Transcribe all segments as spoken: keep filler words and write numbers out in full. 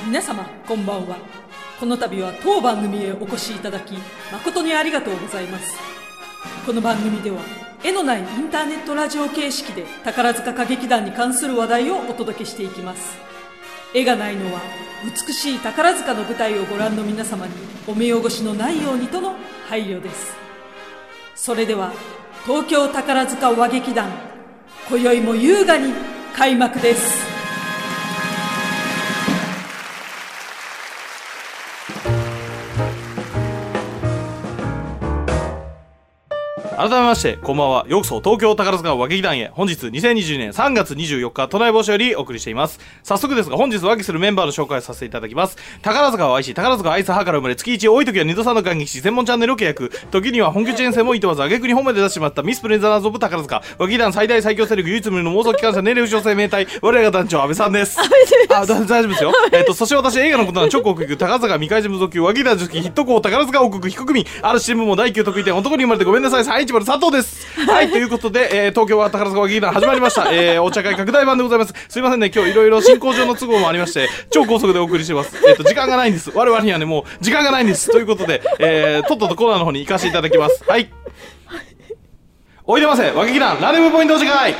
皆様こんばんは。この度は当番組へお越しいただき誠にありがとうございます。この番組では絵のないインターネットラジオ形式で宝塚歌劇団に関する話題をお届けしていきます。絵がないのは美しい宝塚の舞台をご覧の皆様にお目汚しのないようにとの配慮です。それでは東京宝塚話劇団、今宵も優雅に開幕です。 改めましてこんばんは。ようこそ東京宝塚話劇団へ。本日にせんにじゅうねんさんがつにじゅうよっか都内某所よりお送りしています。早速ですが本日和議するメンバーの紹介をさせていただきます。宝塚を愛し宝塚を愛す母から生まれ月いち多い時はにどさんの感激し専門チャンネルを契約、時には本拠地遠征もいとわず挙句に本まで出してしまったミスプレンザーズオブ宝塚話劇団最大最強勢力唯一無二の妄想機関車年齢不詳生命体、我らが団長安倍さんです。あ、大丈夫ですよ。えっとそして私映画のことは超高級宝塚未開示無属級話劇団女子ヒット校宝塚王国非国民ある新聞も第きゅう得意点男に生まれてごめんなさいさんいちまる佐藤です。はい、ということで、えー、東京は宝塚話劇団始まりました。えー、お茶会拡大版でございます。すいませんね、今日いろいろ進行上の都合もありまして超高速でお送りしてます。えっと時間がないんです。我々にはねもう時間がないんですということで、えー、とっととコーナーの方に行かせていただきます。はい、おいでませ話劇団ランデブーポイントお茶会。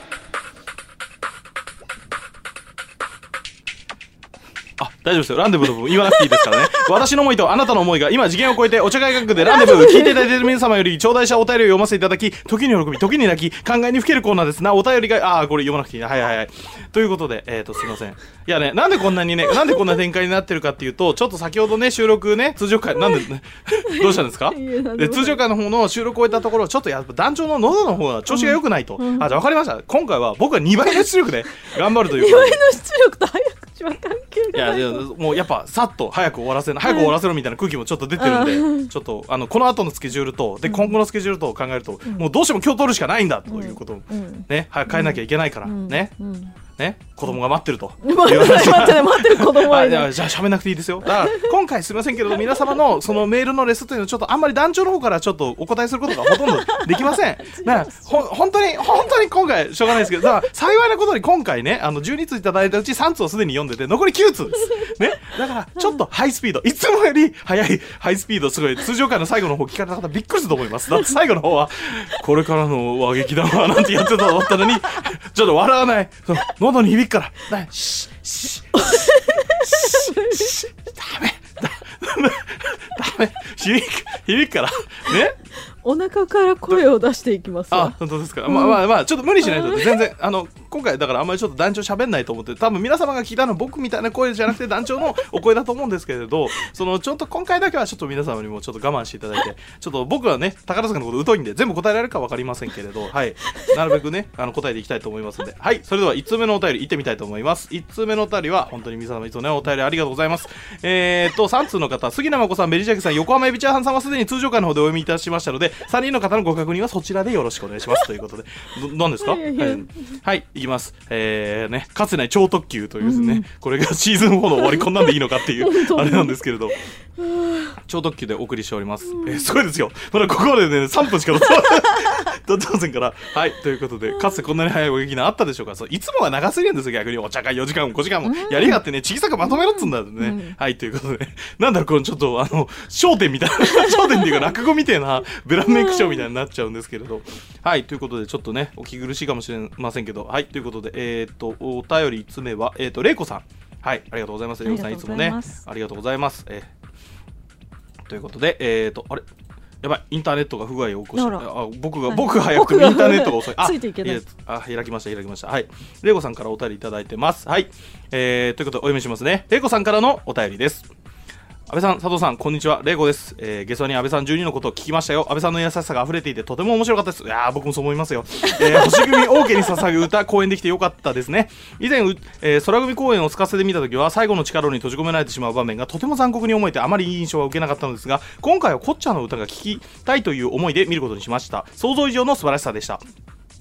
あ、大丈夫ですよ。ランデブーの部分言わなくていいですからね。私の思いとあなたの思いが今次元を超えてお茶会価格でランデブー、聞いていただいている皆様より頂戴したお便りを読ませていただき、時に喜び時に泣き考えにふけるコーナーですな。お便りがあーこれ読まなくていいな。はいはいはい。ということでえっ、ー、とすいません。いやね、なんでこんなにねなんでこんな展開になってるかっていうと、ちょっと先ほどね収録ね通常回なんで、ね、どうしたんですか？で通常回の方の収録を終えたところちょっとやっぱ団長の喉の方が調子が良くないと、うん、あ、じゃあ分かりました。今回は僕はにばいの出力で頑張るというにばいの出力と早口は関係がない。 いやいやもうやっぱさっと早く終わらせな早く終わらせろみたいな空気もちょっと出てるんで、はい、ちょっとあのこの後のスケジュールとで今後のスケジュールと考えると、うん、もうどうしても今日取るしかないんだということを、うん、ね、早く帰んなきゃいけないから、うん、ね、うんね、子供が待ってると、うん、待ってる待ってる待ってる子供はいる。じゃあ喋んなくていいですよ。だから今回すみませんけれど皆様のそのメールのレスというのはちょっとあんまり団長の方からちょっとお答えすることがほとんどできません。だからほ本当に本当に今回しょうがないですけど、だから幸いなことに今回ねあのじゅうについただいたうちさんつをすでに読んでて残りきゅうつですね。だからちょっとハイスピードいつもより速いハイスピードすごい通常回の最後の方聞かれた方びっくりすると思います。だって最後の方はこれからの話劇団はなんてやってたと思ったのにちょっと笑わない、喉に響くからダメシッシッシッダメダメダメ響く響くからね。 お腹から声を出していきますわ。 あ、本当ですか。うん、まあまあまあちょっと無理しないと全然あの今回だからあんまりちょっと団長喋んないと思って、多分皆様が聞いたのは僕みたいな声じゃなくて団長のお声だと思うんですけれど、そのちょっと今回だけはちょっと皆様にもちょっと我慢していただいて、ちょっと僕はね宝塚のこと疎いんで全部答えられるか分かりませんけれど、はい、なるべくねあの答えていきたいと思いますので、はい、それではいちつめのお便り行ってみたいと思います。いちつめのお便りは本当に皆様いつもねお便りありがとうございます。えー、っとさんつうの方、杉名真子さん、ベリジャケさん、横浜エビチャーハンさんはすでに通常回の方でお読みいたしましたので、さんにんの方のご確認はそちらでよろしくお願いしますということで、何ですか？はい、はい、いきます。えーね、かつてない超特急というですね、うん、これがシーズンよんの終わりこんなんでいいのかっていうあれなんですけれど超特急でお送りしております。えー、すごいですよ。まだここまでねさんぷんしか経ってませんから。はい、ということでかつてこんなに早いお劇団あったでしょうか。そういつもは長すぎるんですよ。逆にお茶会よじかんもごじかんもやりやがってね小さくまとめろっつんだよね、うん、はい、ということでなんだろうこのちょっとあの笑点みたいな笑点っていうか落語みたいなブランメイクショーみたいになっちゃうんですけれど、はい、ということでちょっとねお聞き苦しいかもしれませんけど、はい、ということでえー、っとお便りいつつめはえー、っとれいこさん、はい、ありがとうございます。れいこさんいつもねありがとうございます。えー、ということでえー、っとあれやばいインターネットが不具合を起こして、あ僕が、はい、僕が早くてもインターネットが遅い。あ、 ついていけない。 あ、開きました開きました。はい、れいこさんからお便りいただいてます。はい、えー、ということでお読みしますね。れいこさんからのお便りです。安倍さん、佐藤さん、こんにちは。れいこです。えー、ゲストに安倍さんじゅうにのことを聞きましたよ。安倍さんの優しさが溢れていてとても面白かったです。いやー僕もそう思いますよ。えー、星組王家に捧ぐ歌公演できてよかったですね。以前、えー、空組公演をつかせてみたときは最後の力に閉じ込められてしまう場面がとても残酷に思えてあまりいい印象は受けなかったのですが、今回はコッチャの歌が聴きたいという思いで見ることにしました。想像以上の素晴らしさでした。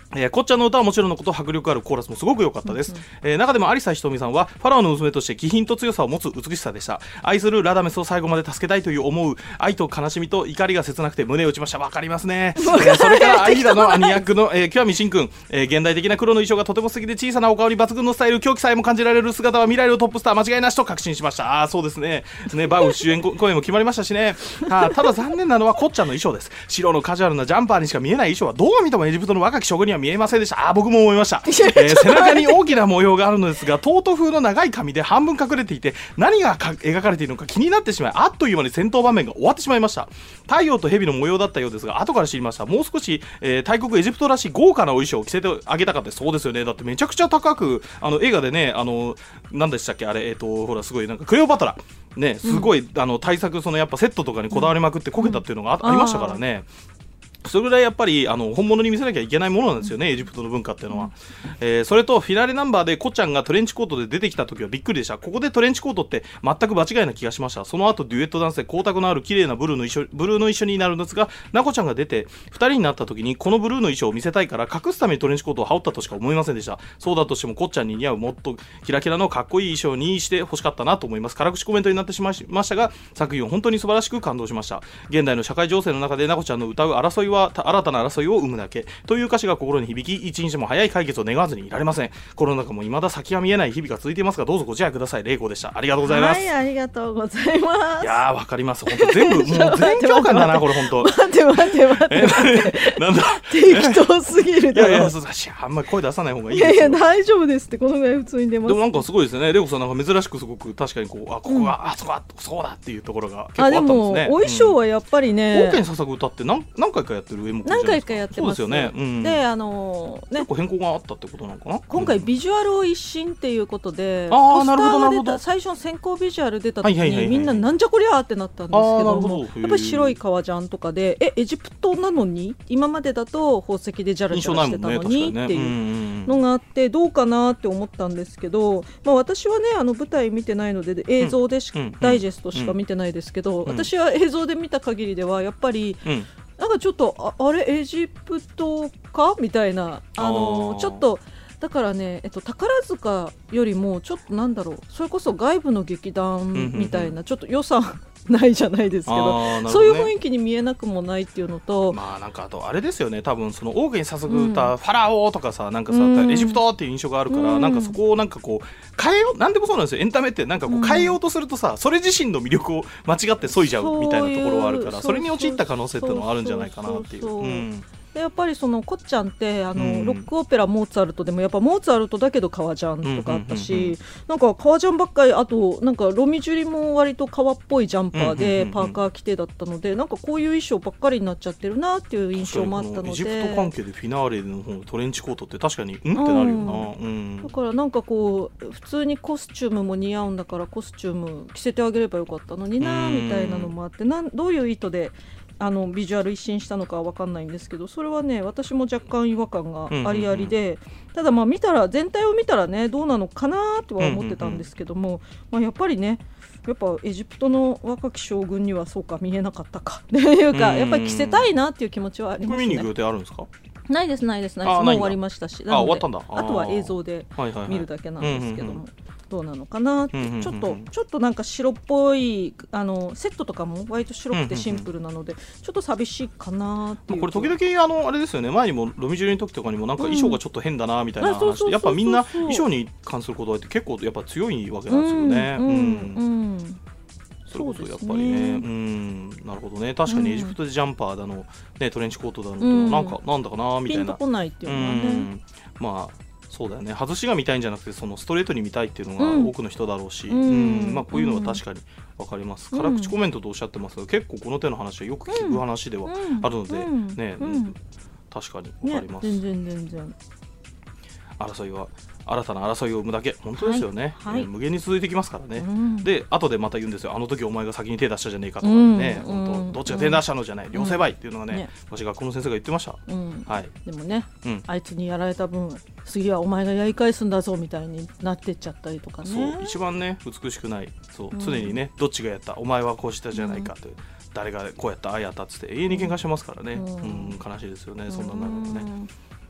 えー、こっちゃんの歌はもちろんのこと迫力あるコーラスもすごく良かったです、うんうんえー、中でも有沙ひとみさんはファラオの娘として気品と強さを持つ美しさでした。愛するラダメスを最後まで助けたいという思う愛と悲しみと怒りが切なくて胸を打ちました。わかりますね、えー、それからアイーダの兄役の、えー、極見真君、えー、現代的な黒の衣装がとても素敵で小さなお顔に抜群のスタイル狂気さえも感じられる姿は未来のトップスター間違いなしと確信しました。あーそうですねねバウ主演公演も決まりましたしねあただ残念なのはこっちゃんの衣装です。白のカジュアルなジャンパーにしか見えない衣装はどう見てもエジプトの若き将軍には見えませんでした。あ僕も思いました、えー、背中に大きな模様があるのですがトート風の長い髪で半分隠れていて何がか描かれているのか気になってしまいあっという間に戦闘場面が終わってしまいました。太陽と蛇の模様だったようですが後から知りました。もう少し、えー、大国エジプトらしい豪華なお衣装を着せてあげたかった。そうですよね。だってめちゃくちゃ高くあの映画でねあの何でしたっけあれえっ、ー、とほらすごいなんかクレオパトラねすごい、うん、あの対策そのやっぱセットとかにこだわりまくってこけたっていうのが あ,、うん、ありましたからね。それぐらいやっぱりあの本物に見せなきゃいけないものなんですよねエジプトの文化っていうのは、えー、それとフィナーレナンバーでコッちゃんがトレンチコートで出てきた時はびっくりでした。ここでトレンチコートって全く場違いな気がしました。その後デュエットダンスで光沢のある綺麗なブルーの衣装ブルーの衣装になるんですがナコちゃんが出てふたりになった時にこのブルーの衣装を見せたいから隠すためにトレンチコートを羽織ったとしか思いませんでした。そうだとしてもコッちゃんに似合うもっとキラキラのかっこいい衣装にしてほしかったなと思います。辛口コメントになってしまいましたが作品は本当に素晴らしく感動しました。現代の社会情勢の中でナコちゃんの歌う争いは新たな争いを生むだけという歌詞が心に響き一日も早い解決を願わずにいられません。コロナ禍も未だ先が見えない日々が続いていますがどうぞご自愛ください。玲子でした。ありがとうございます。 はいありがとうございます。 いやーわかります本当全部もう全教官だなこれ本当待って待って待ってなんだ適当すぎるだろ。 いやいやそうあんまり声出さない方がいいですよ。 いやいや大丈夫ですってこのぐらい普通に出ます。 でもなんかすごいですね玲子さんなんか珍しくすごく確かにこうあここが、うん、あそこはそうだっていうところが結構あったんですね。あでもお衣装はやっぱりね、 うん、王家に捧ぐ歌って何何回かやってる演目じゃないですか。 何回かやってます。 そうですよね、うん、 であのー、ね結構変更があったってことなのかな。 今回ビジュアルを一新っていうことで、 うん、あーなるほどなるほど。 最初の先行ビジュアル出た時に、 はいはいはいはい、 みんななんじゃこりゃーってなったんですけどもやっぱり白い革ジャンとかでえエジプトなのに今までだと宝石でジャラジャラしてたのに、ね、っていうのがあってどうかなって思ったんですけど、まあ、私はねあの舞台見てないので映像でし、うん、ダイジェストしか見てないですけど、うん、私は映像で見た限りではやっぱり、うんなんかちょっと あ, あれエジプトかみたいなあのー、ちょっとだからね、えっと、宝塚よりもちょっとなんだろうそれこそ外部の劇団みたいなちょっと予算ないじゃないですけ ど, ど、ね、そういう雰囲気に見えなくもないっていうのとまあなんかあとあれですよね多分その王家に捧ぐ歌、うん、ファラオとかさなんかさ、うん、エジプトっていう印象があるから、うん、なんかそこをなんかこう変えようなんでもそうなんですよエンタメってなんかこう変えようとするとさ、うん、それ自身の魅力を間違って削いじゃうみたいなところはあるからそれに陥った可能性っていうのはあるんじゃないかなっていう。うんでやっぱりそのこっちゃんってあの、 うん、 ロックオペラモーツァルトでもやっぱモーツァルトだけど革ジャンとかあったし、うんうんうんうん、なんか革ジャンばっかりあとなんかロミジュリも割と革っぽいジャンパーでパーカー着てだったので、うんうんうんうん、なんかこういう衣装ばっかりになっちゃってるなっていう印象もあったのでエジプト関係でフィナーレの方のトレンチコートって確かにうんってなるよな、うんうん、 だからなんかこう普通にコスチュームも似合うんだからコスチューム着せてあげればよかったのになみたいなのもあってなんどういう意図であのビジュアル一新したのかは分かんないんですけどそれはね私も若干違和感がありありで、うんうんうん、ただまあ見たら全体を見たらねどうなのかなとは思ってたんですけども、うんうんうんまあ、やっぱりねやっぱエジプトの若き将軍にはそうか見えなかったかっていうか、うんうん、やっぱり着せたいなっていう気持ちはありますね。 見に行く予定あるんですか？ ないですないですないですもう終わりましたしあ終わったんだあとは映像で見るだけなんですけどもどうなのかなって、うんうんうん、ちょっとちょっとなんか白っぽいあのセットとかも割と白くてシンプルなので、うんうんうん、ちょっと寂しいかなっていう。 これ時々あのあれですよね前にもロミジュリの時とかにもなんか衣装がちょっと変だなみたいな話でやっぱみんな衣装に関することって結構やっぱ強いわけなんですよね。うんうんうんうんそれこそやっぱり ね, ねうんなるほどね確かにエジプトでジャンパーだの、ね、トレンチコートだのと、うん、なんかなんだかなみたいなピンとこないっていうのはね、うん、 まあそうだよね外しが見たいんじゃなくてそのストレートに見たいっていうのが多くの人だろうし、うんうんまあ、こういうのは確かに分かります、うん、辛口コメントとおっしゃってますけど結構この手の話はよく聞く話ではあるので、うんねうん、確かに分かります、 ね、全然全然争いは新たな争いを生むだけ本当ですよね、はいはい、無限に続いてきますからね、うん、で後でまた言うんですよあの時お前が先に手出したじゃねえかとかね、うん、本当どっちが手出したのじゃない、うん、両成敗っていうのがね、ね私学校の先生が言ってました、うんはい、 でもね、うん、あいつにやられた分次はお前がやり返すんだぞみたいになってっちゃったりとかねそう一番ね美しくないそう、うん、常にねどっちがやったお前はこうしたじゃないかって、うん、誰がこうやったああやったっつって永遠に喧嘩してますからね、うんうん、悲しいですよねそんなのね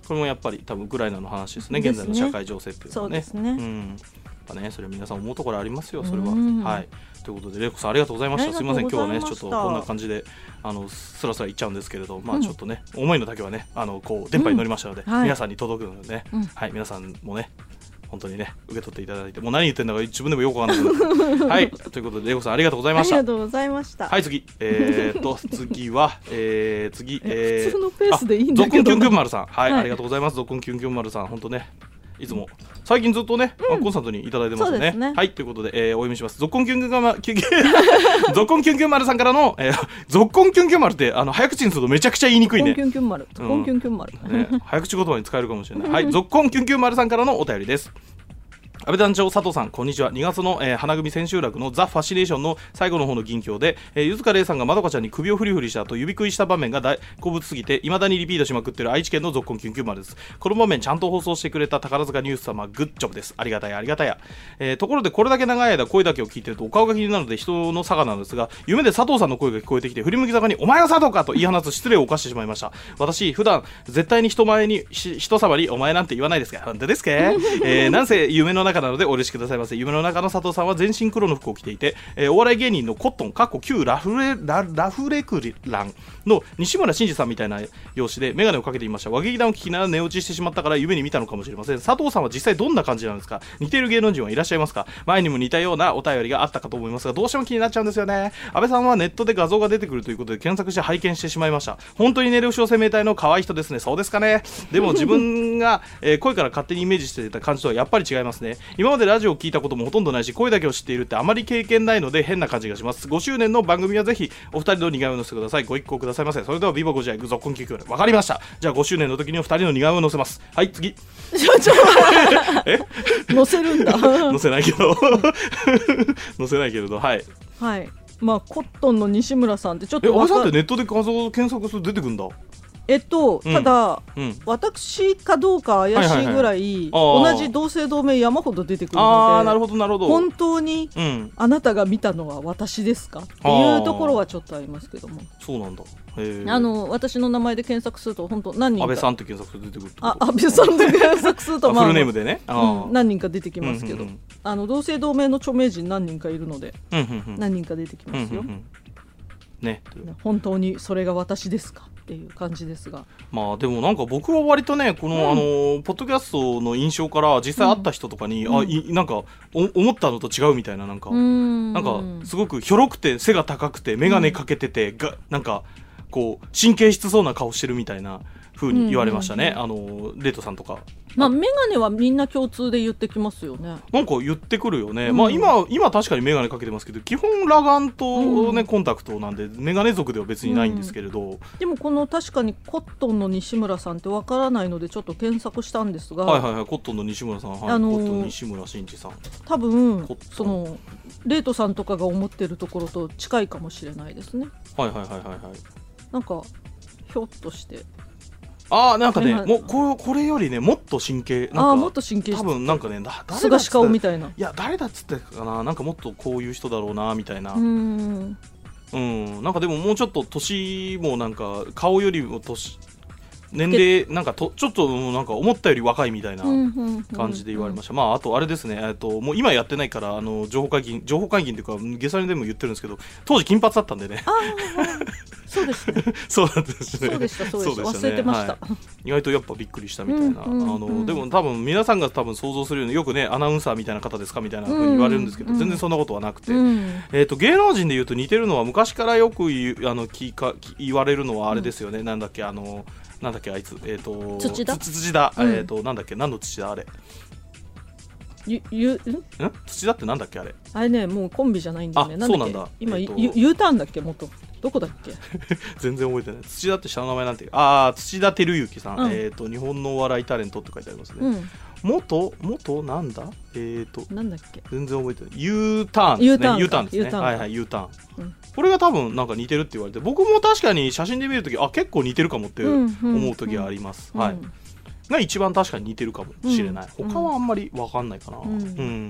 これもやっぱり多分ウクライナの話ですね。現在の社会情勢っていうのはね。 そうですね。 うん。やっぱね、それ皆さん思うところありますよ、それは。 うんはい。ということで、れいこさんありがとうございました。すみません、今日はね、ちょっとこんな感じで、あの、すらすらいっちゃうんですけれど、まあちょっとね、うん、思いの丈はね、あの、こう、電波に乗りましたので、うんはい、皆さんに届くのでね、うん、はい、皆さんもね、本当にね、受け取っていただいて、もう何言ってんだか自分でもよくわかんないけどはい、ということで、れいこさんありがとうございました。 ありがとうございました。 はい、次。えー、っと、次は、えー、次、えー、 普通のペースでいいんだけど。 ゾッコンキュンキュン丸さん。はい、はい、ありがとうございます。ゾッコンキュンキュン丸さん、本当ね。いつも最近ずっとね、うん、コンスタントにいただいてます ね, ねはいということで、えー、お読みします。ゾッコンキュンキュンが、ま、キュンキュンゾッコンキュンキュン丸さんからの、えー、ゾッコンキュンキュン丸ってあの早口にするとめちゃくちゃ言いにくいね。 ゾッコンキュンキュン丸、ゾッコンキュンキュン丸、 ね、早口言葉に使えるかもしれないはいゾッコンキュンキュン丸さんからのお便りです。安倍団長、佐藤さん、こんにちは。にがつの、えー、花組千秋楽のザ・ファシネーションの最後の方の銀鏡で、えー、ゆずかれいさんがまどかちゃんに首をフリフリしたと指食いした場面が大好物すぎて未だにリピートしまくっている愛知県のゾッコンキュンキュン丸です。この場面ちゃんと放送してくれた宝塚ニュース様、グッジョブです。ありがたいありがたや、えー、ところでこれだけ長い間声だけを聞いてるとお顔が気になるので人の差がなんですが、夢で佐藤さんの声が聞こえてきて振り向きざまにお前が佐藤かと言い放つ失礼を犯してしまいました。私普段絶対に人前に人様にお前なんて言わないですが、本当ですか、えー、なんせ夢の中なのでお許しください。夢の中の佐藤さんは全身黒の服を着ていて、えー、お笑い芸人のコットンかっこ旧ラフレ ラ, ラフレクランの西村真二さんみたいな容姿で眼鏡をかけていました。和劇団を聞きながら寝落ちしてしまったから夢に見たのかもしれません。佐藤さんは実際どんな感じなんですか？似ている芸能人はいらっしゃいますか？前にも似たようなお便りがあったかと思いますが、どうしても気になっちゃうんですよね。安倍さんはネットで画像が出てくるということで検索して拝見してしまいました。本当に寝る小生命体の可愛い人ですね。そうですかね。でも自分が、えー、声から勝手にイメージしていた感じとはやっぱり違いますね。今までラジオを聞いたこともほとんどないし、声だけを知っているってあまり経験ないので変な感じがします。ごしゅうねんの番組はぜひお二人の似顔絵を載せてください。ご一行くださいませ。それではビバゴジャイグゾッコンキュンキュン丸。わかりました。じゃあごしゅうねんの時にお二人の似顔絵を載せます。はい、次。ちょちょえ載せるんだ。 載せないけど載せないけれど、はいはい。まあコットンの西村さんってちょっとえ、安倍さんってネットで画像を検索すると出てくるんだ。 えっと、 うん、 ただ、 うん、 私かどうか怪しいぐらい、はいはいはい、同じ同姓同名山ほど出てくるので、 あー、なるほどなるほど、 本当に、うん、あなたが見たのは私ですかっていうところはちょっとありますけども。 そうなんだ。へあの私の名前で検索すると本当何人か安倍さんって検索すると出てくるってこと。 あ、安倍さんで検索すると、まあ、 フルネームでね、あ、 うん、何人か出てきますけど、うんうんうん、あの同姓同名の著名人何人かいるので、 うんうんうん、 何人か出てきますよ、うんうんうん、 ね、 本当にそれが私ですかっていう感じですが、 まあでもなんか僕は割とねこの、うん、あのポッドキャストの印象から実際会った人とかに、うん、あいなんか思ったのと違うみたいな、なんかうんなんかすごくひょろくて背が高くて眼鏡かけてて、うん、がなんかこう神経質そうな顔してるみたいな風に言われましたね、うんうんうん、あのレートさんとか。 まあ、メガネはみんな共通で言ってきますよね。 なんか言ってくるよね、うん、まあ、今, 今確かにメガネかけてますけど基本裸眼と、ね、うん、コンタクトなんでメガネ族では別にないんですけれど、うん、 でもこの確かにコットンの西村さんってわからないのでちょっと検索したんですが、 はいはいはい、コットンの西村さん、はい、 あのー、 コットン西村真二さん、 多分そのレートさんとかが思ってるところと近いかもしれないですね。 はいはいはいはいはい。 なんかひょっとしてあーなんかねもう こ, これよりねもっと神経なんか、 あもっと神経質、 多分なんかねだ菅氏顔みたいな、 いや誰だっつってかな、なんかもっとこういう人だろうなみたいな、うーんうんなんかでももうちょっと年もなんか顔よりも年年齢なんかとちょっとなんか思ったより若いみたいな感じで言われました。まああとあれですね、えっともう今やってないからあの情報会議情報会議っていうかゲサリでも言ってるんですけど、当時金髪だったんでね。 あそうですね。 そうなんですね。 そうでしたそうでした、ね、忘れてました、 はい。意外とやっぱびっくりしたみたいな、 うんうんうん、 あのでも多分皆さんが多分想像するようによくねアナウンサーみたいな方ですかみたいな風に言われるんですけど、うんうん、全然そんなことはなくて、うん、えっと芸能人で言うと似てるのは昔からよく言うあの聞か言われるのはあれですよね、うん、なんだっけあのなんだっけあいつ、えー、と土田土田、うん、えー、となんだっけ何の土田あれゆゆん土田ってなんだっけあれあれねもうコンビじゃないんだよね。 あそうなんだ今、 えー、 U, U ターンだっけ元どこだっけ全然覚えてない。土田って下の名前なんてああ土田照之さん、うん、えー、と日本のお笑いタレントって書いてありますね、うん、元元なんだえー、となんだっけ全然覚えてない U ターンですね U ターンですね U ターンはいはい U ターン、うん、これが多分なんか似てるって言われて、僕も確かに写真で見るときあ結構似てるかもって思うときはあります、うんうん、はい、が一番確かに似てるかもしれない、うん、他はあんまり分かんないかな、うんうん、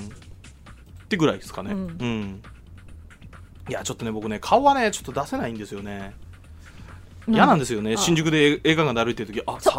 ってぐらいですかね、うんうん、いやちょっとね僕ね顔はねちょっと出せないんですよね、嫌なんですよね。新宿で映画館で歩いてるときあさ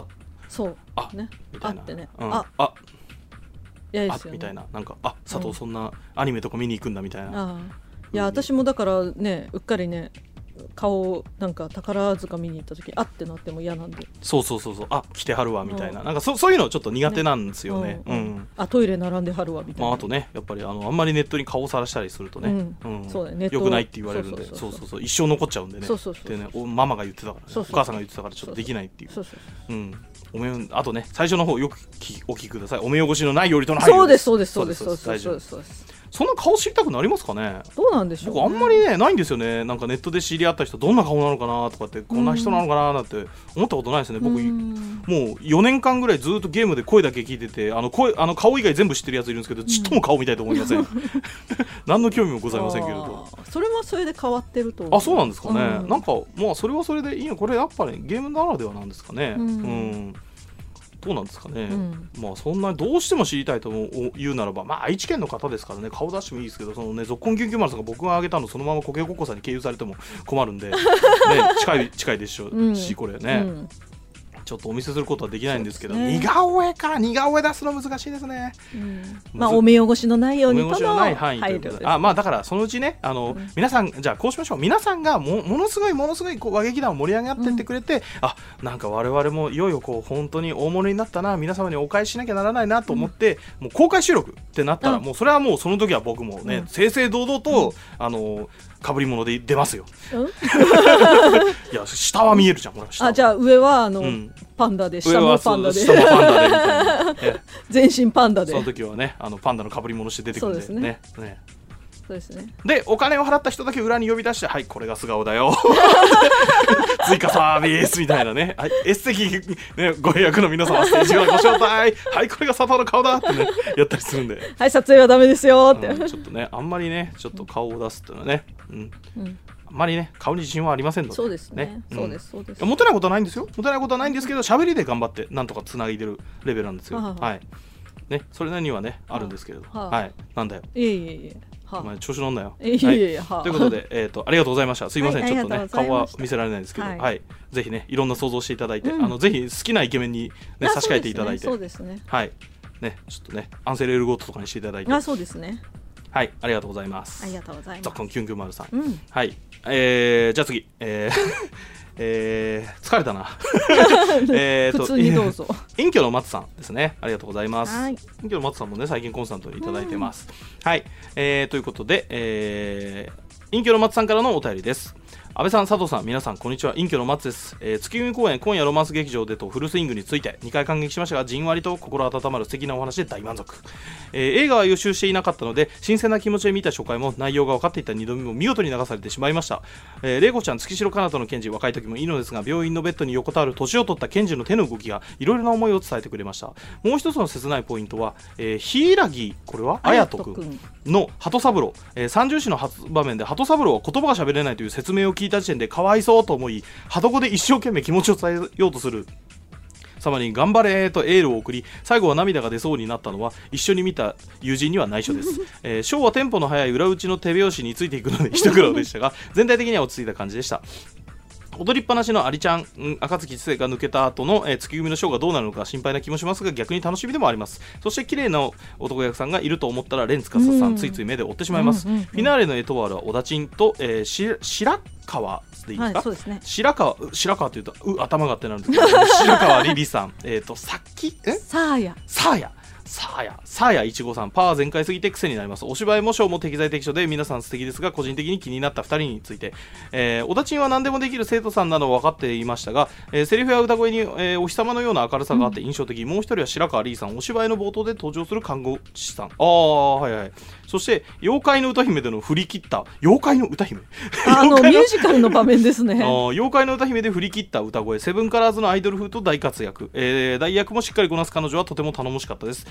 そうあねみたいなあってね、 うん、 あああいやですよねみたいななんかあ佐藤そんなアニメとか見に行くんだみたいな、 あいや私もだからねうっかりね顔なんか宝塚見に行った時あってなっても嫌なんでそうそうそうそうあ来てはるわみたいな、うん、なんか そ, そういうのちょっと苦手なんですよね、ね、うんうん、 あトイレ並んではるわみたいな、 まあ、あとねやっぱりあのあんまりネットに顔をさらしたりするとね、うんうん、そうだね、よくないって言われるんでそうそうそうそう一生残っちゃうんでねそうそうそうでねママが言ってたから、ね、そうそうそうお母さんが言ってたからちょっとできないっていうそうそうそう、うんおめあとね最初の方よくお聞きください。お目汚しのないよりとの配慮です。そうですそうですそうですそうですそうですそうです。そんな顔知りたくなりますかね。 どうなんでしょう、ね、 僕あんまりねないんですよね。なんかネットで知り合った人どんな顔なのかなとかってこんな人なのかななんて思ったことないですね。僕もうよねんかんぐらいずっとゲームで声だけ聞いててあの声あの顔以外全部知ってるやついるんですけどちっとも顔見たいと思いません。何の興味もございませんけれど。 それもそれで変わってると思う。 あそうなんですかね。うん、なんかまあそれはそれでいいのこれやっぱり、ね、ゲームならではなんですかね。うん、うんどうなんですかね、うん、まあそんなどうしても知りたいと言うならば、まあ、愛知県の方ですからね顔出してもいいですけどそのねぞっこんきゅうきゅうまるさんが僕が挙げたのそのままコケコッコさんに経由されても困るんで、ね、近い近いでしょうし、うん、これね、うんちょっとお見せすることはできないんですけど、ね、似顔絵か似顔絵出すの難しいですね、うん、まあお目汚しのないようにとの配慮です、ね、あまあだからそのうちねあの、うん、皆さんじゃあこうしましょう皆さんが も, ものすごいものすごいこう和劇団を盛り上げってってくれて、うん、あなんか我々もいよいよこう本当に大物になったな皆様にお返ししなきゃならないなと思って、うん、もう公開収録ってなったら、うん、もうそれはもうその時は僕もね、うん、正々堂々と、うん、あのかぶり物で出ますよ、うん、いや下は見えるじゃんほら下はあじゃあ上はあの、うん、パンダで下もパンダで下もパンダでみたいな全身パンダでその時はねあのパンダのかぶり物して出てくるんでそうですね、ねねそうですね、でお金を払った人だけ裏に呼び出してはいこれが素顔だよ追加サービスみたいなね、はい、エッセキ、ね、ご予約の皆様ステージからご招待はいこれが佐藤の顔だってねやったりするんではい撮影はダメですよって、うん、ちょっとねあんまりねちょっと顔を出すっていうのはね、うんうんあんまりね顔に自信はありませんのでそうですね、ねうん、そうですそうですモテないことはないんですよモテないことはないんですけど喋りで頑張ってなんとかつないでるレベルなんですよ、はあ、はいねそれなりにはねあるんですけれど、はあ、はいなんだよいえいえいえお前調子乗んなよ、はい、ということで、えー、とありがとうございましたすいません、はい、ちょっとね顔は見せられないですけど、はいはい、ぜひねいろんな想像していただいて、うん、あのぜひ好きなイケメンに、ね、差し替えていただいてそうですねはいねちょっとねアンセルエルゴットとかにしていただいてあそうですねはいありがとうございますありがとうございますゾッコンキュンキュン丸さん、うん、はいえー、じゃあ次えーえー、疲れたなえと普通にどうぞ隠居の松さんですねありがとうございます隠居の松さんもね最近コンスタントにいただいてます、うん、はい、えー、ということで、えー、隠居の松さんからのお便りです。安倍さん佐藤さん皆さんこんにちは隠居の松です、えー、月組公演今夜ロマンス劇場でとフルスイングについてにかい感激しましたがじんわりと心温まる素敵なお話で大満足、えー、映画は予習していなかったので新鮮な気持ちで見た初回も内容が分かっていたにどめも見事に流されてしまいました、えー、玲子ちゃん月城かなたの検事若い時もいいのですが病院のベッドに横たわる年を取った検事の手の動きがいろいろな思いを伝えてくれました。もう一つの切ないポイントは、えー、柊これは綾人くんの鳩三郎、えー、三重詩の場面で鳩三郎は言葉が喋れないという説明を聞いた時点でかわいそうと思い鳩語で一生懸命気持ちを伝えようとする様に頑張れとエールを送り最後は涙が出そうになったのは一緒に見た友人には内緒です、えー、ショーはテンポの速い裏打ちの手拍子についていくので一苦労でしたが全体的には落ち着いた感じでした。踊りっぱなしのアリちゃん、うん、赤月知世が抜けた後の、えー、月組のショーがどうなるのか心配な気もしますが逆に楽しみでもあります。そして綺麗な男役さんがいると思ったらレンツカサさんついつい目で追ってしまいます、うんうんうん、フィナーレのエトワールは小田賃と、えー、し白川でいいですか、はい、そうですね、白川白川というとう頭がってなるんですけど白川リリさんえっとさっきえサーヤサーヤサーヤサーヤいちごさんパワー全開すぎて癖になります。お芝居もショーも適材適所で皆さん素敵ですが個人的に気になったふたりについて、えー、小田賃は何でもできる生徒さんなのは分かっていましたが、えー、セリフや歌声に、えー、お日様のような明るさがあって印象的、うん、もう一人は白川リーさんお芝居の冒頭で登場する看護師さんああはいはいそして妖怪の歌姫での振り切った妖怪の歌姫あのミュージカルの場面ですねあ妖怪の歌姫で振り切った歌声セブンカラーズのアイドル風と大活躍、えー、代役もしっかりこなす彼女はとても頼もしかったです。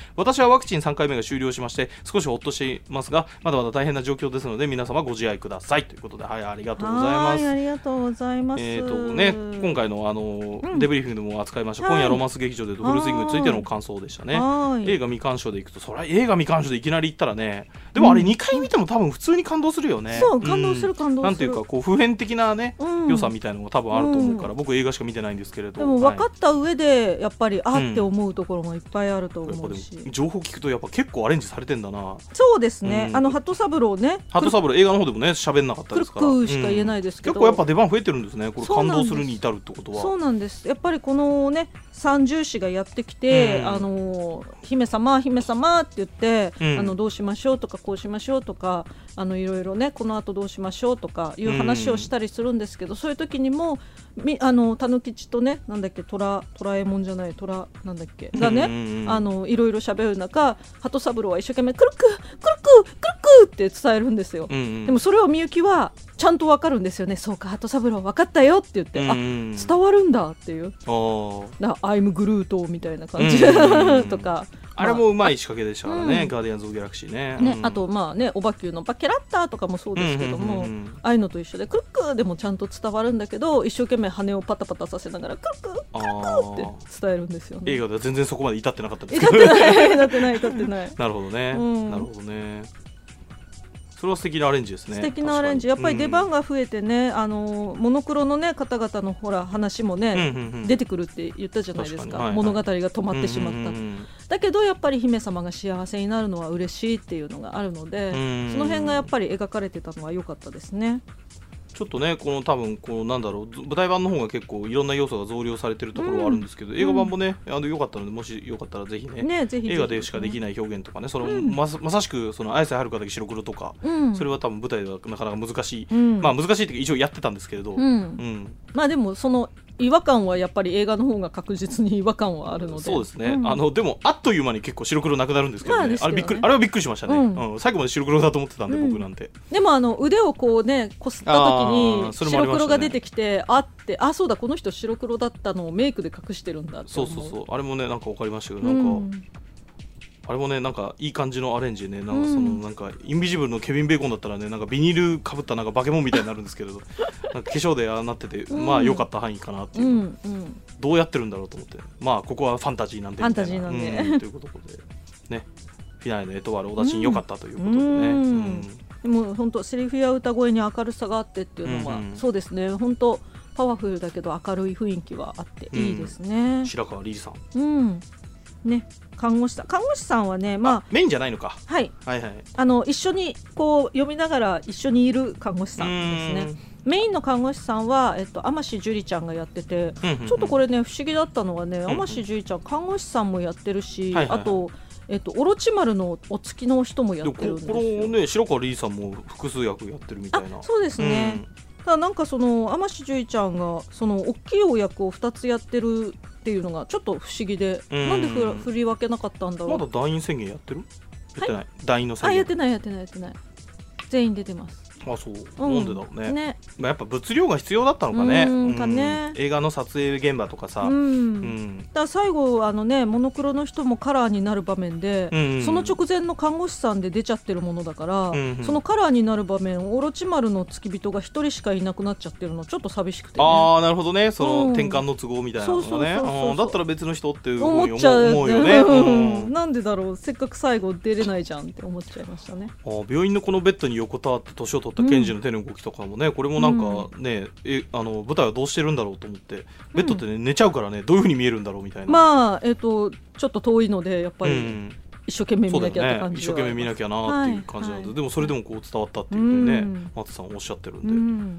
私はワクチンさんかいめが終了しまして少しほっとしていますがまだまだ大変な状況ですので皆様ご自愛くださいということで、はい、ありがとうございます。 はい、ありがとうございます。 えーとね、今回の、あの、うん、デブリーフィングでも扱いました、はい、今夜ロマンス劇場でフルスイングについての感想でしたね。映画未鑑賞でいくとそれは映画未鑑賞でいきなり行ったらね、でもあれにかい見ても多分普通に感動するよね。 そう、感動する感動する、 なんていうかこう普遍的なね、うん、良さみたいなのも多分あると思うから、うん、僕映画しか見てないんですけれど、 でも分かった上でやっぱり、はい、あって思うところもいっぱいあると思うし、 うん、情報聞くとやっぱ結構アレンジされてんだな。 そうですね、うん、あの鳩三郎ね、 鳩三郎映画の方でもね喋んなかったですから、 クルックしか言えないですけど、 うん、結構やっぱ出番増えてるんですね、これ感動するに至るってことは。 そうなんです、やっぱりこのね三重士がやってきて、うん、あの姫様姫様って言って、うん、あのどうしましょうとかこうしましょうとか、あのいろいろねこの後どうしましょうとかいう話をしたりするんですけど、うん、そういう時にもみあのたぬきちとねなんだっけトラトラえもんじゃないトラなんだっけがね、うんうんうん、あのいろいろ喋る中鳩三郎は一生懸命くるくくるくくるくって伝えるんですよ、うんうん、でもそれをみゆきはちゃんとわかるんですよね。そうか鳩三郎分かったよって言って、うんうん、あ伝わるんだっていう、だアイムグルートみたいな感じ、うん、とかあれもうまい仕掛けでしたからね、うん、ガーディアンズ・オブ・ギャラクシー ね, ね、 うん、 あとまあねオバキューのバケラッターとかもそうですけども、うんうんうんうん、ああいうのと一緒でクルックでもちゃんと伝わるんだけど一生懸命羽をパタパタさせながらクルッククルックって伝えるんですよね。 映画では全然そこまで至ってなかったですけど至ってない至ってない至ってないなるほどね、うん、なるほどね。それは素敵なアレンジですね。 素敵なアレンジ、やっぱり出番が増えてね、うん、あのモノクロの、ね、方々のほら話もね、うんうんうん、出てくるって言ったじゃないですか、はいはい、物語が止まってしまった、うんうんうん、だけどやっぱり姫様が幸せになるのは嬉しいっていうのがあるので、うんうん、その辺がやっぱり描かれてたのは良かったですね。 ちょっとねこの多分このなんだろう舞台版の方が結構いろんな要素が増量されてるところはあるんですけど、うん、映画版もねあの良かったのでもしよかったらぜひ ね, ねぜひぜひ映画でしかできない表現とかねその、うん、ま, まさしくその綾瀬はるかだけ白黒とか、うん、それは多分舞台ではなかなか難しい、うん、まあ難しいっていうか一応やってたんですけれど、うんうん、 まあでもその違和感はやっぱり映画の方が確実に違和感はあるので。 そうですね、うん、あのでもあっという間に結構白黒なくなるんですけど ね,、まあ、あれびっくりあれはびっくりしましたね、うんうん、最後まで白黒だと思ってたんで、うん、僕なんて。 でもあの腕をこうねこすった時に白黒が出てきて あ, あってあそうだこの人白黒だったのをメイクで隠してるんだって思う。 そうそうそうあれもねなんか分かりましたけどなんか、うんあれもねなんかいい感じのアレンジねなんかその、うん、なんかインビジブルのケビン・ベーコンだったらねなんかビニールかぶったなんかバケモンみたいになるんですけれどなんか化粧でああなってて、うん、まあ良かった範囲かなっていう、うんうん、どうやってるんだろうと思ってまあここはファンタジーなんでみたいなファンタジーなんで、うん、ということでねフィナーレのエトワール小田ちん良かったということでね、うんうん、 でも本当セリフや歌声に明るさがあってっていうのは、うんうん、そうですね本当パワフルだけど明るい雰囲気はあっていいですね、 うん、白川リリさん、 うんね、看護師さん看護師さんはね、まあ、 あメインじゃないのか、 はい、はいはいあの一緒にこう読みながら一緒にいる看護師さんですね。メインの看護師さんは、えっと、天志樹里ちゃんがやってて、うんうんうん、ちょっとこれね不思議だったのはね、うんうん、天志樹里ちゃん看護師さんもやってるし、はいはいはい、あとえっと、オロチマルのお付きの人もやってるんですよ。 これね白川リリーさんも複数役やってるみたいな。 そうですね、うん、ただなんかその天志樹里ちゃんがその大きいお役をふたつやってるっていうのがちょっと不思議で、んなんでふ振り分けなかったんだろう。 まだ団員宣言やってる？やってない、はい、団員の宣言あやってないやってないやってない全員出てます。 あそう、うん、なんでだろうね、ねまあ、やっぱ物量が必要だったのかね、 うんかね、 うん、映画の撮影現場とかさ、うんうん、だから最後あの、ね、モノクロの人もカラーになる場面で、うんうん、その直前の看護師さんで出ちゃってるものだから、うんうん、そのカラーになる場面オロチマルの付き人が一人しかいなくなっちゃってるのちょっと寂しくて、ね、 ああなるほどねその、うん、転換の都合みたいなのがねだったら別の人っていう思っちゃう、思うよね、 うん、なんでだろうせっかく最後出れないじゃんって思っちゃいましたね。 あ病院のこのベッドに横たわって年を取った検事の手の動きとかもねこれもなんかね、うん、えあの舞台はどうしてるんだろうと思ってベッドって、ねうん、寝ちゃうからねどういう風に見えるんだろうみたいなまあえっ、ー、とちょっと遠いのでやっぱり、うん、一生懸命見なきゃって感じで、 ね、一生懸命見なきゃなっていう感じなので、はいはい、でもそれでもこう伝わったっていうふうにね、うん、松さんおっしゃってるんで、うん、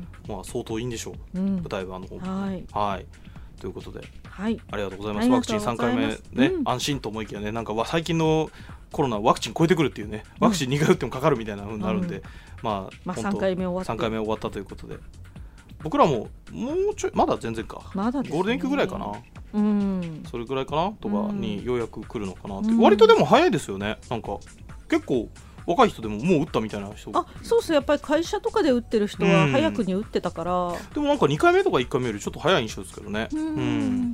まあ相当いいんでしょう、うん、舞台版の方が、はい、はいということで、はい、ありがとうございます。ワクチンさんかいめ、ねうん、安心と思いきやねなんか最近のコロナワクチン超えてくるっていうねワクチンにかい打ってもかかるみたいな風になるんで、うん、まあ、まあ、さんかいめ終わったさんかいめ終わったということで僕らももうちょいまだ全然か、まだですね、ゴールデンウィークぐらいかな、うん、それぐらいかなとかにようやく来るのかなって、うん、割とでも早いですよね。なんか結構若い人でももう打ったみたいな人あそうそうやっぱり会社とかで打ってる人は早くに打ってたから、うん、 でもなんかにかいめとかいっかいめよりちょっと早い印象ですけどね、うんうん、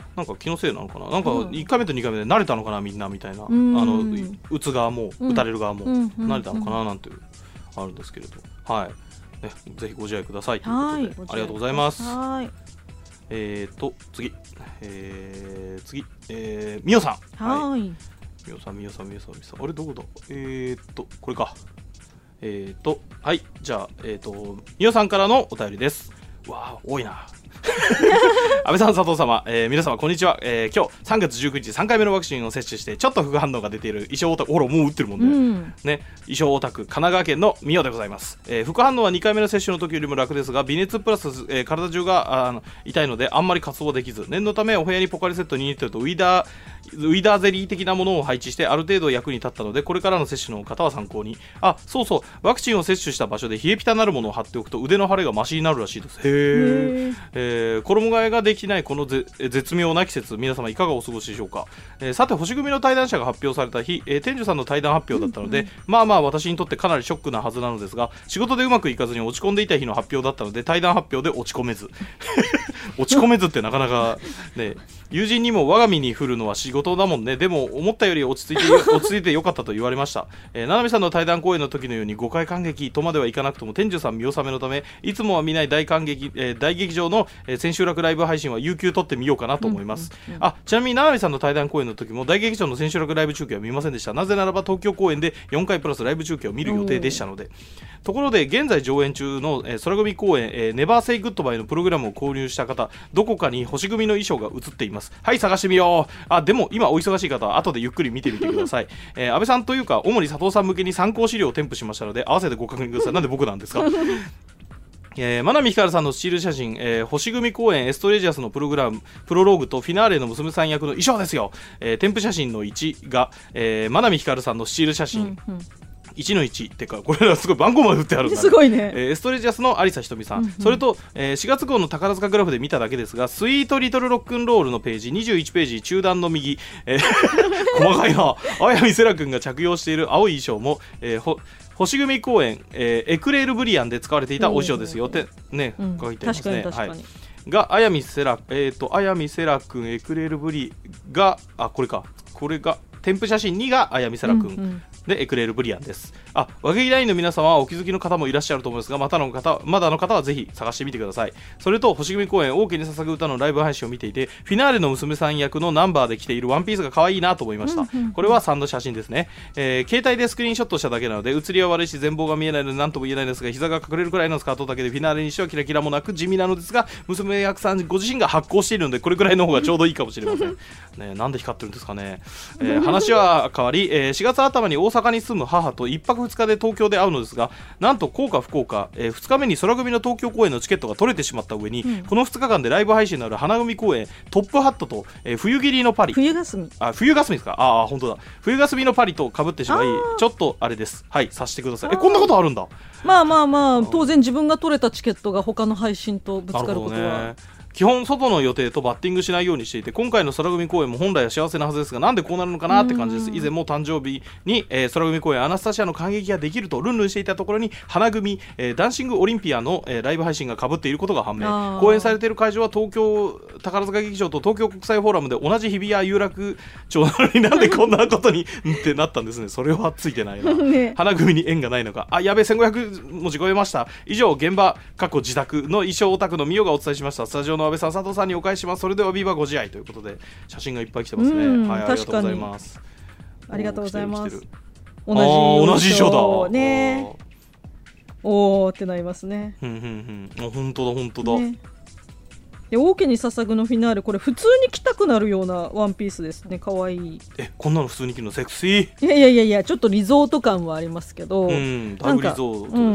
なんか気のせいなのかな、なんかいっかいめとにかいめで慣れたのかなみんなみたいな、 うん、 あの打つ側も打たれる側もうん慣れたのかななんてあるんですけれど、はいね、ぜひご自愛くださいということで、ありがとうございます。 はい、 えーと次、えー、次、えー、みおさん、 はい、 みおさんみおさんみおさんみおさん、あれどこだ、えーとこれか、えーとはいじゃあえーとみおさんからのお便りです。わあ多いな安倍さん佐藤様、えー、皆様こんにちは、えー、今日さんがつじゅうくにちさんかいめのワクチンを接種してちょっと副反応が出ている医師オタク、ほらもう打ってるもんね、うん、ね医師オタク神奈川県のみおでございます、えー、副反応はにかいめの接種の時よりも楽ですが微熱プラス、えー、体中があの痛いのであんまり活動できず、念のためお部屋にポカリセットにリットルとウィダーウィダーゼリー的なものを配置してある程度役に立ったので、これからの接種の方は参考に。あ、そうそう、ワクチンを接種した場所で冷えピタなるものを貼っておくと腕の腫れがマシになるらしいです。へー、えー、衣替えができないこのぜ絶妙な季節、皆様いかがお過ごしでしょうか。えー、さて星組の対談者が発表された日、えー、天寿さんの対談発表だったので、うんうん、まあまあ私にとってかなりショックなはずなのですが、仕事でうまくいかずに落ち込んでいた日の発表だったので対談発表で落ち込めず落ち込めずってなかなかね、友人にも我が身に降るのは仕事だもんね、でも思ったより落ち着いて落ち着いてよかったと言われました。えー、七海さんの対談公演の時のようにごかい感激とまではいかなくとも天寿さん見納めのためいつもは見ない大感激、えー、大劇場の、えー、千秋楽ライブ配信は有給取ってみようかなと思います、うんうんうん、あちなみに七海さんの対談公演の時も大劇場の千秋楽ライブ中継は見ませんでした。なぜならば東京公演でよんかいプラスライブ中継を見る予定でしたので。ところで現在上演中の、えー、空組公演、えー、ネバーセイグッドバイのプログラムを購入した方、どこかに星組の衣装が映っています。はい、探してみよう。あ、でも今お忙しい方は後でゆっくり見てみてください、えー、安倍さんというか主に佐藤さん向けに参考資料を添付しましたので合わせてご確認ください。なんで僕なんですかえー、真波ひかるさんのスチール写真、えー、星組公演エストレジアスのプログラムプロローグとフィナーレの娘さん役の衣装ですよ、えー、添付写真のいちが、えー、真波ひかるさんのスチール写真、うんうん、いちのいちってかこれはすごい番号まで振ってあるんだ、ね、 すごいね、 えー、エストレジアスの有沙ひとみさん、うんうん、それと、えー、しがつ号の宝塚グラフで見ただけですがスイートリトルロックンロールのページにじゅういちページ中段の右、えー、細かいな綾見せらくんが着用している青い衣装も、えー、ほ星組公演、えー、エクレールブリアンで使われていたお衣装ですよってね、うん、書いてますね。 確かに確かに、 はい、が綾見せらえっ、ー、と綾見せらくんエクレールブリがあこれかこれが添付写真にが綾見せらくん、うんうんでエクレールブリアンです。あ、和劇団員の皆様はお気づきの方もいらっしゃると思いますが、またの方まだの方はぜひ探してみてください。それと星組公演王家に捧ぐ歌のライブ配信を見ていて、フィナーレの娘さん役のナンバーで着ているワンピースが可愛いなと思いました、うんうんうん、これはさんの写真ですね、えー、携帯でスクリーンショットしただけなので写りは悪いし全貌が見えないので何とも言えないですが、膝が隠れるくらいのスカートだけでフィナーレにしてはキラキラもなく地味なのですが、娘役さんご自身が発光しているのでこれくらいの方がちょうどいいかもしれませんね。なんで光ってるんですかね、えー、話は変わり、えー、しがつ頭に大阪に住む母といっぱくふつかで東京で会うのですが、なんと幸か不幸か、えー、ふつかめに空組の東京公演のチケットが取れてしまった上に、うん、このふつかかんでライブ配信のある花組公演トップハットと、えー、冬切りのパリ冬霞あ冬霞ですかああ本当だ冬霞のパリと被ってしまいちょっとあれですはいさせてください。えこんなことあるんだ。 まあまあまあ当然自分が取れたチケットが他の配信とぶつかることは基本外の予定とバッティングしないようにしていて、今回の空組公演も本来は幸せなはずですがなんでこうなるのかなって感じです。以前も誕生日に、えー、空組公演アナスタシアの感激ができるとルンルンしていたところに花組、えー、ダンシングオリンピアの、えー、ライブ配信が被っていることが判明。公演されている会場は東京宝塚劇場と東京国際フォーラムで同じ日比谷有楽町なのになんでこんなことにってなったんですね。それはついてないな、ね、花組に縁がないのか。あやべせんごひゃく文字超えました。以上現場過去自宅の衣装オタクのミオがお伝えしました。スタジオの安倍さん佐藤さんにお返しします。それではビバご自愛ということで写真がいっぱい来てますね。はい、ありがとうございます。 ありがとうございます。 同じ同じ衣装だね。おーってなりますね。 うんうんうん。あ本当だ本当だ。ね、 いや王家に捧ぐのフィナーレこれ普通に着たくなるようなワンピースですね。可愛い。 えこんなの普通に着るのセクシー。 いやいやいやいやちょっとリゾート感はありますけど。 うんだいぶリゾートですよ。うん、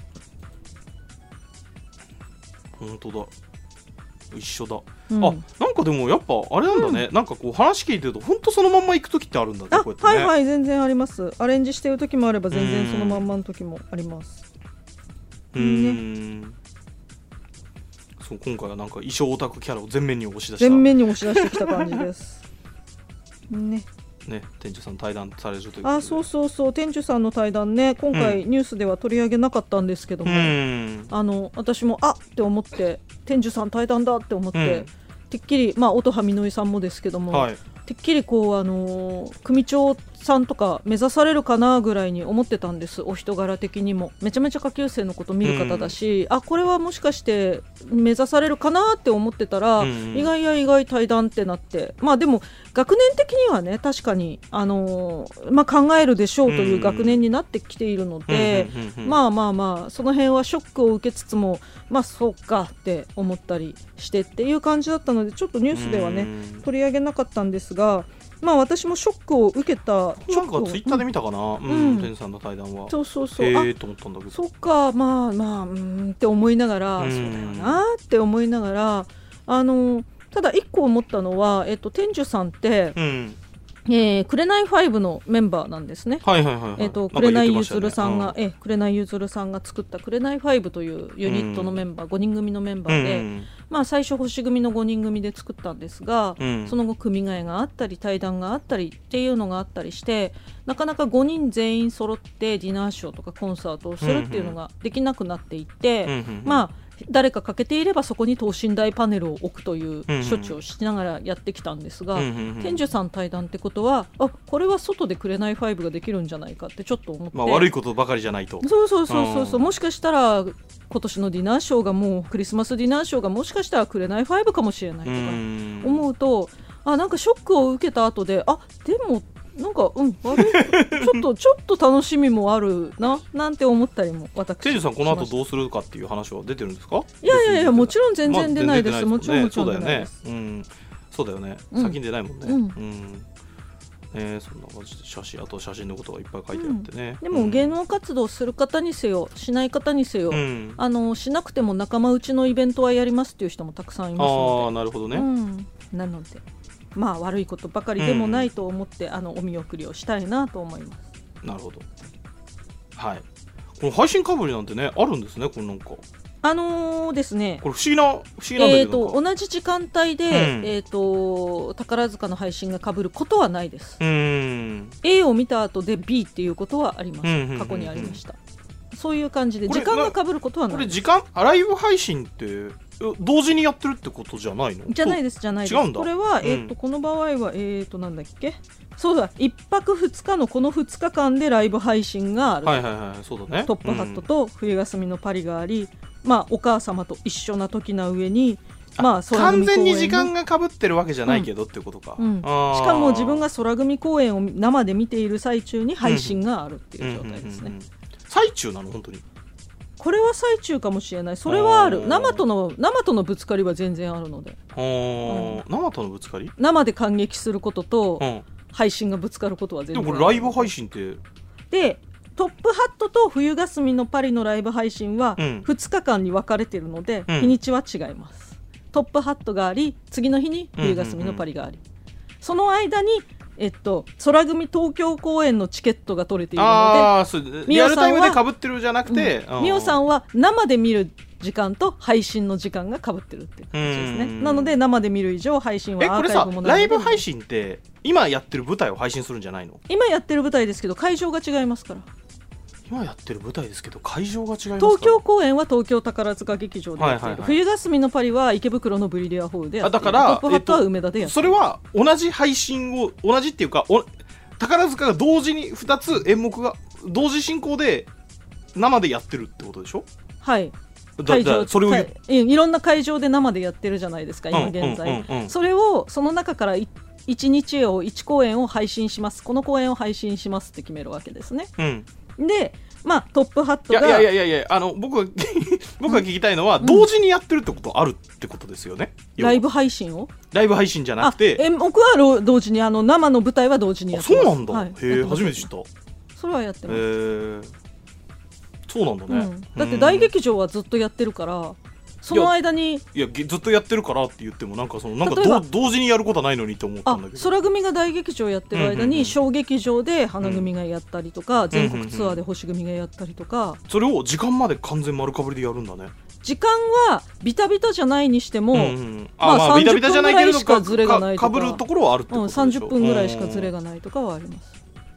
本当だ。一緒だ、うん、あなんかでもやっぱあれなんだね、うん、なんかこう話聞いてると本当そのまんま行く時ってあるんだね。 あこうやってねはいはい全然あります。アレンジしてる時もあれば全然そのまんまの時もあります。 うーん、ね、そう今回はなんか衣装オタクキャラを全面に押し出した全面に押し出してきた感じですね。 ね、店主さん対談されるということで。 あそうそうそう店主さんの対談ね今回ニュースでは取り上げなかったんですけども、うん、あの私もあって思って店主さん対談だって思って、うん、 てっきり、まあ、音羽みのりさんもですけども、 はい、 てっきりこう、あのー、組長さんとか目指されるかなぐらいに思ってたんです。お人柄的にもめちゃめちゃ下級生のこと見る方だし、うん、あこれはもしかして目指されるかなって思ってたら、うん、意外や意外対談ってなって、まあでも学年的にはね確かに、あのーまあ、考えるでしょうという学年になってきているので、うん、まあまあまあその辺はショックを受けつつもまあそうかって思ったりしてっていう感じだったので、ちょっとニュースではね、うん、取り上げなかったんですが、まあ私もショックを受けた。 なんかツイッターで見たかな、うんうん、天さんの対談は。 そうそうそう。 へーと思ったんだけど。 そっか、まあまあうーんって思いながら、うん、そうだよなって思いながら、あのただ一個思ったのは、えっと天寿さんって。うんえー、紅ファイブのメンバーなんですね。 はいはいはいはい、 えーと、紅ゆずるさんが、えー、紅ゆずるさんが作った紅ファイブというユニットのメンバー、うん、ごにん組のメンバーで、うんまあ、最初星組のごにん組で作ったんですが、うん、その後組替えがあったり対談があったりっていうのがあったりして、なかなかごにん全員揃ってディナーショーとかコンサートをするっていうのができなくなっていって、うんうん、まあ誰か欠けていればそこに等身大パネルを置くという処置をしながらやってきたんですが、うんうんうん、天寿さん対談ってことは、あこれは外で紅ファイブができるんじゃないかってちょっと思って、 まあ、悪いことばかりじゃないと。 そうそうそうそうそう、もしかしたら今年のディナーショーがもうクリスマスディナーショーがもしかしたら紅ファイブかもしれないとか思うと、あなんかショックを受けた後で、あでもなんかうん悪いちょっとちょっと楽しみもあるななんて思ったりも私天寿さんこの後どうするかっていう話は出てるんですか？ いやいやいやもちろん全然出ないです、まあ、もちろんもちろん出ないです。 そうだよね、うん、先に出ないもんね、うんうんえー、そんな感じで写真あと写真のことがいっぱい書いてあってね、 うん、でも芸能活動する方にせよしない方にせよ、うん、あのしなくても仲間内のイベントはやりますっていう人もたくさんいますので。 あなるほどね、 うん、なのでまあ悪いことばかりでもないと思って、うん、あのお見送りをしたいなと思います。 なるほど。はい。この配信かぶりなんてねあるんですね。これなんかあのー、ですねこれ不思議な不思議なんだけど、 えーと同じ時間帯で、うんえー、と宝塚の配信がかぶることはないです。うん A を見た後で B っていうことはあります、うんうんうんうん、過去にありました。そういう感じで時間がかぶることはない。 これ時間ライブ配信って同時にやってるってことじゃないの？ じゃないですじゃないです。 違うんだ。 これは、えーとうん、この場合はえーとなんだっけそうだいっぱくふつかのこのふつかかんでライブ配信がある、 はいはいはいそうだね、 トップハットと冬休みのパリがあり、うんまあ、お母様と一緒な時な上に、まあ、 完全に時間がかぶってるわけじゃないけどっていうことか、 うんうん、しかも自分が空組公演を生で見ている最中に配信があるっていう状態ですね、うんうんうんうん、 最中なの本当にこれは最中かもしれない。それはある。生との生とのぶつかりは全然あるので、 うん、生とのぶつかり生で感激することと、うん、配信がぶつかることは全然ある。 でもこれライブ配信ってでトップハットと冬霞のパリのライブ配信はふつかかんに分かれているので、うん、日にちは違います。トップハットがあり次の日に冬霞のパリがあり、うんうんうん、その間にえっと、空組東京公演のチケットが取れているので、 あリアルタイムで被ってるじゃなくて、 みお、うん、さんは生で見る時間と配信の時間が被ってるっていう感じですね。なので生で見る以上配信はアーカイブもないので。 えこれさライブ配信って今やってる舞台を配信するんじゃないの？ 今やってる舞台ですけど会場が違いますから。 今やってる舞台ですけど会場が違いますか？ 東京公演は東京宝塚劇場でやっている、はいはいはい、冬霞のパリは池袋のブリリアホールでやっている。 だからトップハットは梅田でやっている、 えっと、それは同じ配信を同じっていうかお宝塚が同時にふたつ演目が同時進行で生でやってるってことでしょ？ はい会場それを言うい, いろんな会場で生でやってるじゃないですか今現在、うんうんうんうん、それをその中からいちにちをいち公演を配信します、この公演を配信しますって決めるわけですね、うん、でまあトップハットがいやいやいやいやあの僕が僕が聞きたいのは、うん、同時にやってるってことあるってことですよね。 ライブ配信をライブ配信じゃなくて演目は同時にあの生の舞台は同時にやってます。 あそうなんだ、はい、へえ初めて知った。 それはやってます。へえそうなんだね、うん、 だって大劇場はずっとやってるからその間にいやずっとやってるからって言ってもなんかそのなんかど同時にやることはないのにと思ったんだけど、 空組が大劇場やってる間に小劇場で花組がやったりとか、うん、全国ツアーで星組がやったりとか、 それを時間まで完全丸かぶりでやるんだね。 時間はビタビタじゃないにしても、うんうん、 まあ、まあ、さんじゅっぷんぐらいしかズレがないとかかぶるところはあるってことでしょ。 うん、さんじゅっぷんぐらいしかズレがないとかはあります、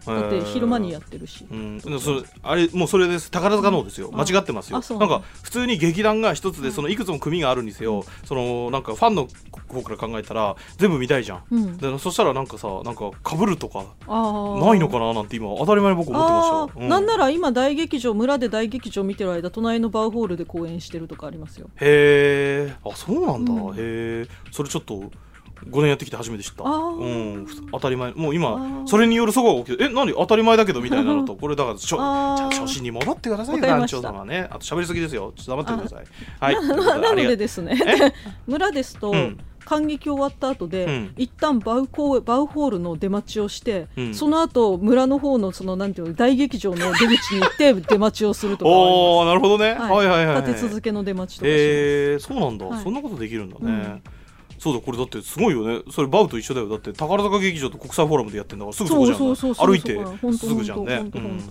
だって昼間にやってるし、 うん、それあれもうそれです。宝塚能ですよ、間違ってますよ。なんか普通に劇団が一つでそのいくつも組があるんですよ、うん、そのなんかファンの方から考えたら全部見たいじゃん、うん、でそしたらなんかさなんか被るとかないのかななんて今当たり前に僕思ってました、うん、 なんなら今大劇場村で大劇場見てる間隣のバウホールで公演してるとかありますよ。 へー、あそうなんだ、うん、へー、それちょっとごねんやってきて初めて知った、うん、当たり前。もう今それによるそごが起きて、え何当たり前だけどみたいなのとこれだからちょ初心に戻ってくださいよ団長様ね。あと喋りすぎですよ、ちょっと黙ってください。はい、 な, なのでですね村ですと、うん、観劇終わった後で、うん、一旦バウコーバウホールの出待ちをして、うん、その後村の方のそのなんていうの大劇場の出口に行って出待ちをするとかおーなるほどね、はい、はいはいはいはい、 立て続けの出待ちとかします。 えー、そうなんだ、はい、そんなことできるんだね、うん、そうだこれだってすごいよね。それバウと一緒だよ。だって宝塚劇場と国際フォーラムでやってんだからすぐそこじゃん。そうそうそうそう歩いてすぐじゃんね、うん、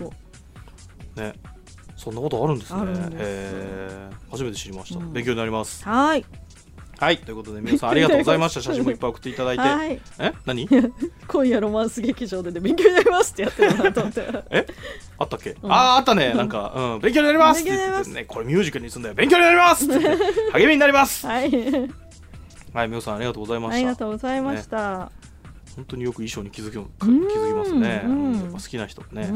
ね、そんなことあるんですね。へー、初めて知りました、うん、勉強になります。 はいはい、ということで皆さんありがとうございました写真もいっぱい送っていただいて、はい、え何今夜ロマンス劇場で、ね、勉強になりますってやってるなと思ってえあったっけ、うん、あーあったね、なんか、うん、勉強になりますって言ってね、これミュージカルにすんだよ、勉強になりますって言って励みになりますはいはい、みおさんありがとうございました。 ありがとうございました、ね、 本当によく衣装に気づき、気づきますね、うん、やっぱ好きな人ね、うん、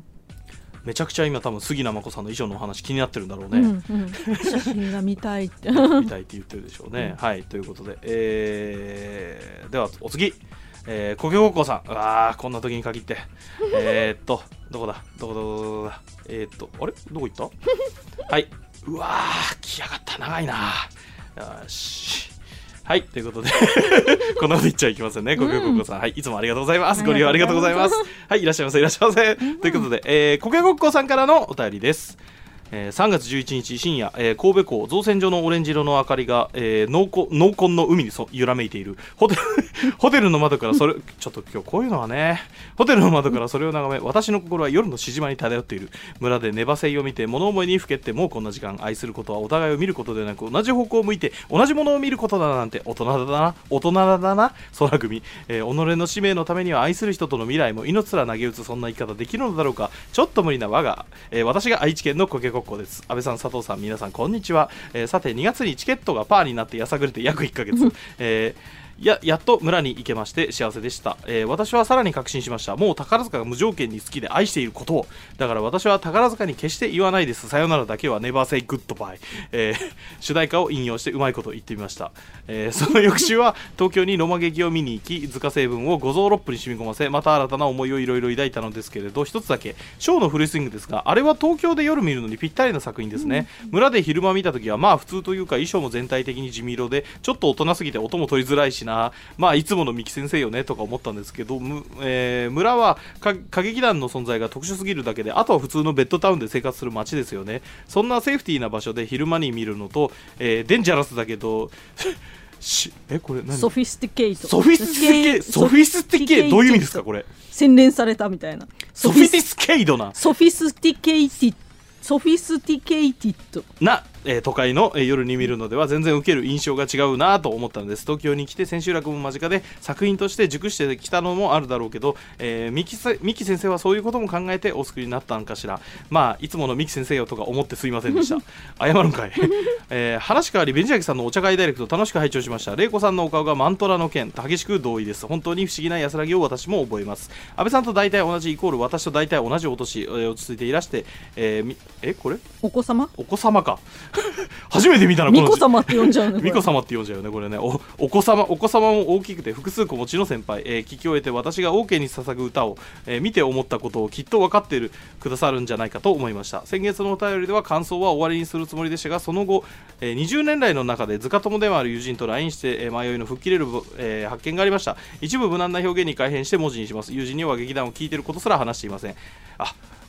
めちゃくちゃ今多分杉名真子さんの衣装のお話気になってるんだろうね、うんうん、写真が見たいって見たいって言ってるでしょうね、うん、はい、ということで、えー、ではお次、えー、コケゴッコさん、あーこんな時に限ってえーっとどこだどこだどこだどこだえーっとあれどこ行ったはい、うわー来やがった、長いな、よし、はい、ということでこんなこと言っちゃいけませんね、コケゴッコさん、はい、いつもありがとうございます。ご利用ありがとうございます。はい、いらっしゃいませ、いらっしゃいませ、うん、ということで、えー、コケゴッコさんからのお便りです。えー、さんがつじゅういちにち深夜、えー、神戸港造船所のオレンジ色の明かりが、えー、濃厚濃紺の海にそ揺らめいているホテルホテルの窓からそれちょっと今日こういうのはね、ホテルの窓からそれを眺め、私の心は夜のしじまに漂っている。村で寝ばせいを見て物思いにふけってもうこんな時間、愛することはお互いを見ることではなく同じ方向を向いて同じものを見ることだなんて大人だな大人だな空組、えー、己の使命のためには愛する人との未来も命すら投げ打つ、そんな生き方できるのだろうか。ちょっと無理な我が、えー、私が愛知県のコケコッコです。安倍さん、佐藤さん、皆さんこんにちは、えー、さてにがつにチケットがパーになってやさぐれて約いっかげつ、えーや, やっと村に行けまして幸せでした、えー、私はさらに確信しました。もう宝塚が無条件に好きで愛していることを。だから私は宝塚に決して言わないです、さよならだけは Never say goodbye、えー、主題歌を引用してうまいこと言ってみました、えー、その翌週は東京にロマ劇を見に行き、塚成分を五臓六腑に染み込ませ、また新たな思いをいろいろ抱いたのですけれど、一つだけショーのフルスイングですが、あれは東京で夜見るのにぴったりな作品ですね、うん、村で昼間見た時はまあ普通というか、衣装も全体的に地味色でちょっと大人すぎて音も取りづらいしな、まあいつもの三木先生よねとか思ったんですけど、えー、村は歌劇団の存在が特殊すぎるだけで、あとは普通のベッドタウンで生活する街ですよね。そんなセーフティーな場所で昼間に見るのと、えー、デンジャラスだけどえこれ何ソフィスティケイトソフィスティケイトソフィスティケイトどういう意味ですかこれ。 洗練されたみたいなソフィスケイドなソフィスティケイティソフィスティケイティッドな、えー、都会の、えー、夜に見るのでは全然受ける印象が違うなと思ったのです。東京に来て千秋楽も間近で作品として熟してきたのもあるだろうけど、えー、三木さ、三木先生はそういうことも考えてお作りになったんかしら。まあいつもの三木先生よとか思ってすいませんでした謝るんかい、えー、話変わりベンジャキさんのお茶会ダイレクト楽しく拝聴しました。玲子さんのお顔がマントラの剣、激しく同意です。本当に不思議な安らぎを私も覚えます。安倍さんと大体同じイコール私と大体同じお年、えー、落ち着いていらして、えー、えこれお子様お子様か初めて見たな。 巫女様って呼んじゃうね。 巫女様って呼んじゃうよねこれね。 お, お子様お子様も大きくて複数子持ちの先輩、えー、聞き終えて私が OK に捧ぐ歌を、えー、見て思ったことをきっと分かっているくださるんじゃないかと思いました。先月のお便りでは感想は終わりにするつもりでしたが、その後、えー、にじゅうねん来の中で図鑑友でもある友人と ライン して、えー、迷いの吹っ切れる、えー、発見がありました。一部無難な表現に改変して文字にします。友人には劇団を聞いていることすら話していません。あ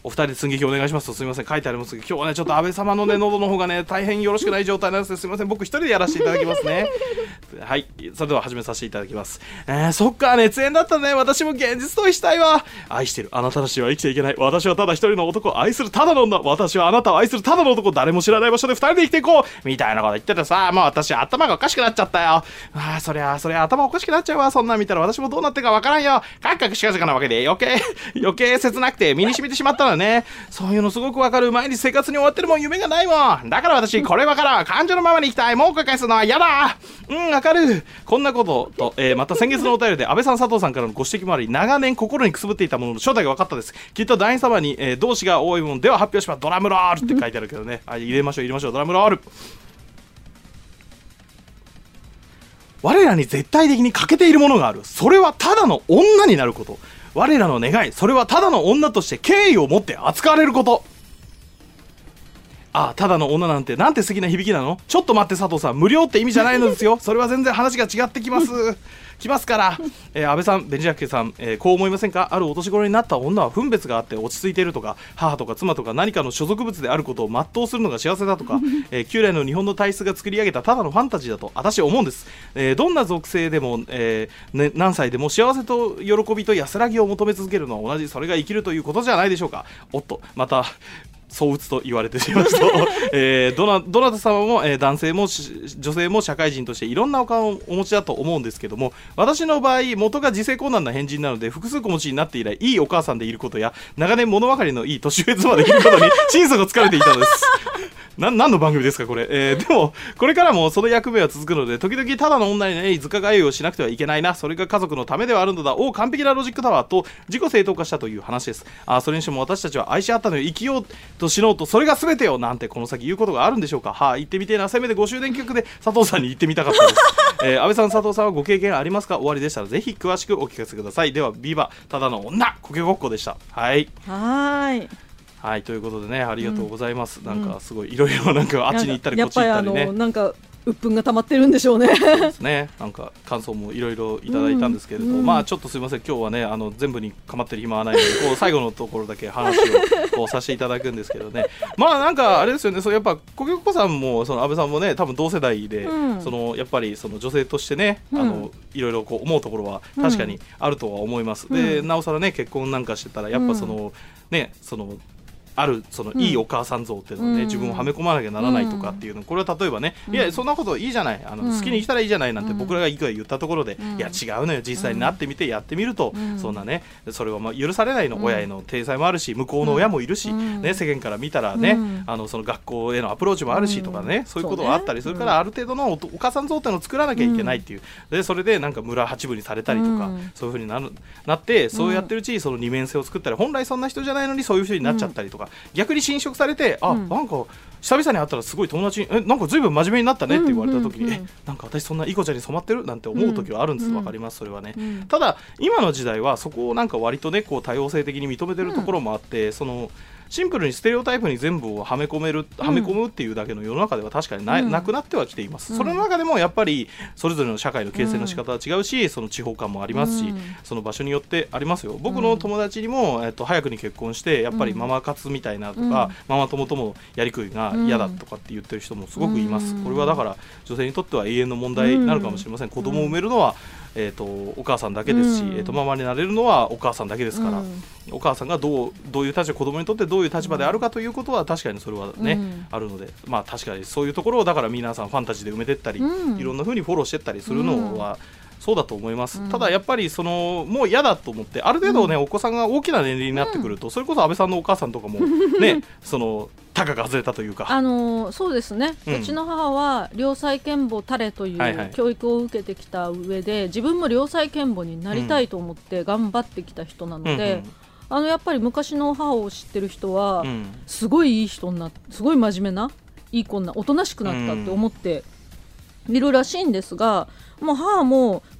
お二人で寸劇お願いしますと、すみません書いてありますけど、今日はねちょっと安倍様のね喉の方がね大変よろしくない状態なんです。すみません、僕一人でやらせていただきますねはい、それでは始めさせていただきます。えー、そっか、熱演だったね。私も現実逃避したいわ。愛してるあなたたちは生きていけない。私はただ一人の男を愛するただの女。私はあなたを愛するただの男。誰も知らない場所で二人で生きていこうみたいなこと言っててさ、もう私頭がおかしくなっちゃったよ。ああ、そりゃそりゃ頭おかしくなっちゃうわ。そんなん見たら私もどうなってるかわからんよ。カクカクしかじかなわけで余計余計切なくて身に染みてしまったのね。そういうのすごくわかる。毎日生活に終わってるもん、夢がないもん。だから私これわからん。感情のままに生きたい。もう後悔するのは嫌だ。うん、わかる。こんなことと、えー、また先月のお便りで安倍さん佐藤さんからのご指摘もあり、長年心にくすぶっていたものの正体が分かったです。きっと団員様に、えー、同志が多いものでは発表します。ドラムロールって書いてあるけどね、あ、入れましょう入れましょう。ドラムロール。我らに絶対的に欠けているものがある。それはただの女になること。我らの願い、それはただの女として敬意を持って扱われること。ああ、ただの女なんてなんて素敵な響きなの。ちょっと待って佐藤さん、無料って意味じゃないのですよ。それは全然話が違ってきますきますから、えー、安倍さん、ベニジャッケさん、えー、こう思いませんか。あるお年頃になった女は分別があって落ち着いているとか、母とか妻とか何かの所属物であることを全うするのが幸せだとか、えー、旧来の日本の体質が作り上げたただのファンタジーだと私は思うんです。えー、どんな属性でも、えーね、何歳でも幸せと喜びと安らぎを求め続けるのは同じ。それが生きるということじゃないでしょうか。おっと、またそう打つと言われてしまいますと、えー、どなどなた様も、えー、男性も女性も社会人としていろんなお顔をお持ちだと思うんですけども、私の場合元が自性困難な変人なので、複数子持ちになって以来いいお母さんでいることや長年物分かりのいい年上妻でいることに心底疲れていたのですな何の番組ですかこれ、えー、でもこれからもその役目は続くので、時々ただの女にね図鑑通いをしなくてはいけないな。それが家族のためではあるのだ。お完璧なロジックタワーと自己正当化したという話です。あ、それにしても私たちは愛し合ったのよ、生きようと死のうと、それが全てよなんてこの先言うことがあるんでしょうか。はあ、言ってみてえな。せめてご周年企画で佐藤さんに言ってみたかったです、えー、安倍さん佐藤さんはご経験ありますか。終わりでしたらぜひ詳しくお聞かせください。ではビバただの女コケごっこでした。はいはいはい、ということでね、ありがとうございます、うん、なんかすごいいろいろなんかあっちに行ったりこっち行ったりね、 やっぱりあのなんか鬱憤が溜まってるんでしょうね。 そうですね、なんか感想もいろいろいただいたんですけれど、うん、まあちょっとすいません、今日はねあの全部に構ってる暇はないので、こう最後のところだけ話をこうさせていただくんですけどねまあなんかあれですよね、そうやっぱコケココさんもその安倍さんもね多分同世代で、うん、そのやっぱりその女性としてね、うん、あのいろいろこう思うところは確かにあるとは思います、うん、でなおさらね結婚なんかしてたらやっぱその、うん、ねそのあるそのいいお母さん像っていうのをね、うん、自分をはめ込まなきゃならないとかっていうの、これは例えばね、うん、いやそんなこといいじゃない、あの、うん、好きに生きたらいいじゃないなんて僕らがいくら言ったところで、うん、いや違うのよ、実際になってみてやってみると、うん、そんなねそれはまあ許されないの、うん、親への体裁もあるし向こうの親もいるし、うん、ね、世間から見たらね、うん、あのその学校へのアプローチもあるしとかね、うん、そういうことがあったりするから、ある程度の お, お母さん像っていうのを作らなきゃいけないっていう、でそれでなんか村八分にされたりとか、うん、そういう風に な, るなってそうやってるうちにその二面性を作ったり、本来そんな人じゃないのにそういう人になっちゃったりとか、うん、逆に侵食されて、あ、うん、なんか久々に会ったらすごい友達にえなんかずいぶん真面目になったねって言われた時に、うんうんうん、えなんか私そんないい子ちゃんに染まってるなんて思う時はあるんです、うん、分かりますそれはね、うん、ただ今の時代はそこをなんか割とねこう多様性的に認めてるところもあって、うん、そのシンプルにステレオタイプに全部をはめ込める、はめ込むっていうだけの世の中では確かに な,、うん、なくなってはきています、うん、それの中でもやっぱりそれぞれの社会の形成の仕方は違うし、うん、その地方感もありますし、うん、その場所によってありますよ。僕の友達にも、えっと、早くに結婚してやっぱりママ活みたいなとか、うん、ママ友ともやりくりが嫌だとかって言ってる人もすごくいます、うん、これはだから女性にとっては永遠の問題になるかもしれません、うん、子供を産めるのはえー、とお母さんだけですし、うんえー、とママになれるのはお母さんだけですから、うん、お母さんがどう、どういう立場、子供にとってどういう立場であるかということは確かにそれはね、うん、あるので、まあ確かにそういうところをだから皆さんファンタジーで埋めていったり、うん、いろんな風にフォローしていったりするのは、うんそうだと思います、うん、ただやっぱりそのもう嫌だと思ってある程度ね、うん、お子さんが大きな年齢になってくると、うん、それこそ安倍さんのお母さんとかもねその高が外れたというか、 あのー、そうですね、うん、うちの母は良妻賢母たれという教育を受けてきた上で、はいはい、自分も良妻賢母になりたいと思って頑張ってきた人なので、うんうんうん、あのやっぱり昔の母を知ってる人は、うん、すごいいい人になってすごい真面目ないい子なおとなしくなったって思っているらしいんですが、もう母も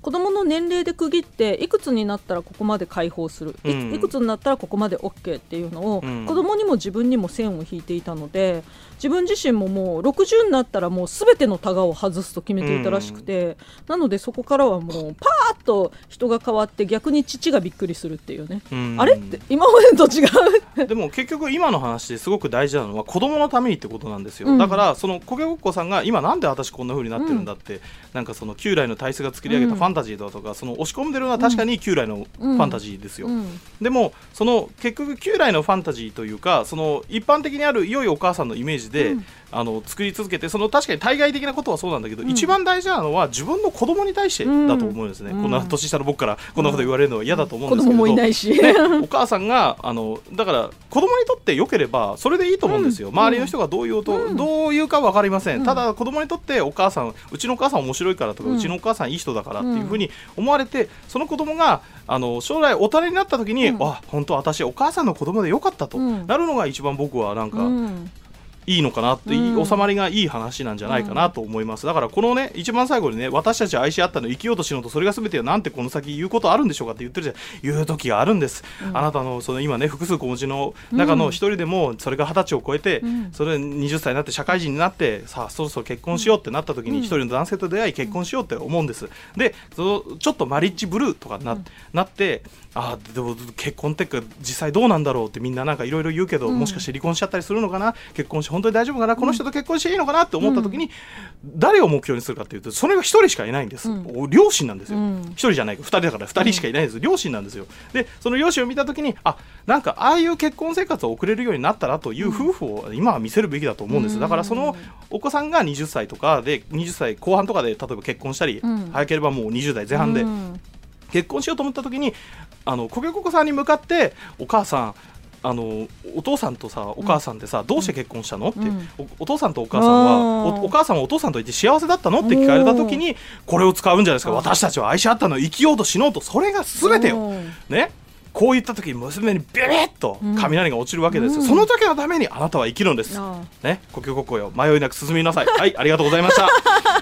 子供の年齢で区切っていくつになったらここまで解放する、い, いくつになったらここまで OK っていうのを、うん、子供にも自分にも線を引いていたので、自分自身ももうろくじゅうになったらもう全てのタガを外すと決めていたらしくて、うん、なのでそこからはもうパーッと人が変わって逆に父がびっくりするっていうね、うん、あれって今までと違うでも結局今の話ですごく大事なのは子供のためにってことなんですよ、うん、だからそのコケコッコさんが今なんで私こんな風になってるんだって、うん、なんかその旧来の体質が作り上げたファンタジーだとか、うん、その押し込んでるのは確かに旧来のファンタジーですよ、うんうん、でもその結局旧来のファンタジーというかその一般的にある良いお母さんのイメージで、うん、あの作り続けて、その確かに対外的なことはそうなんだけど、うん、一番大事なのは自分の子供に対してだと思うんですね、うん、こんな年下の僕からこんなこと言われるのは嫌だと思うんですけど、 子供もいないし、 ね、お母さんがあのだから子供にとって良ければそれでいいと思うんですよ、うん、周りの人がどう言おうと、うん、どう言うか分かりません、うん、ただ子供にとってお母さん、うちのお母さん面白いからとか、うん、うちのお母さんいい人だからっていうふうに思われて、その子供があの将来大人になった時に、うん、あ、本当私お母さんの子供でよかったと、うん、なるのが一番僕はなんか、うんいいのかなって、うん、収まりがいい話なんじゃないかなと思います。だからこのね一番最後にね、私たちは愛し合ったの生きようとしようとそれが全てよ、なんてこの先言うことあるんでしょうかって言ってるじゃん。言う時があるんです、うん、あなたのその今ね複数子持ちの中の一人でもそれが二十歳を超えて、うん、それはたちになって社会人になってさあそろそろ結婚しようってなった時に一人の男性と出会い結婚しようって思うんです。でそのちょっとマリッジブルーとか な,、うん、なってあでも結婚ってか実際どうなんだろうってみんななんかいろいろ言うけど、うん、もしかして離婚しちゃったりするのかな、結婚し本当に大丈夫かな、この人と結婚していいのかなって思った時に、うん、誰を目標にするかっていうとそれが一人しかいないんです、うん、両親なんですよ、うん、一人じゃないかふたりだからふたりしかいないんです、うん、両親なんですよ。でその両親を見た時にあなんかああいう結婚生活を送れるようになったらという夫婦を今は見せるべきだと思うんです。だからそのお子さんがはたちとかではたちこう半とかで例えば結婚したり、うん、早ければもうにじゅうだいぜん半で、うん結婚しようと思った時にあのコケココさんに向かってお母さんあのお父さんとさお母さんってさ、うん、どうして結婚したのって、うん、お, お父さんとお母さんは お, お母さんはお父さんといて幸せだったのって聞かれた時にこれを使うんじゃないですか。私たちは愛し合ったの生きようと死のうとそれが全てよ、ね、こう言った時に娘にビビッと雷が落ちるわけですよ、うん、その時のためにあなたは生きるんです、ね、コケココよ迷いなく進みなさいはいありがとうございました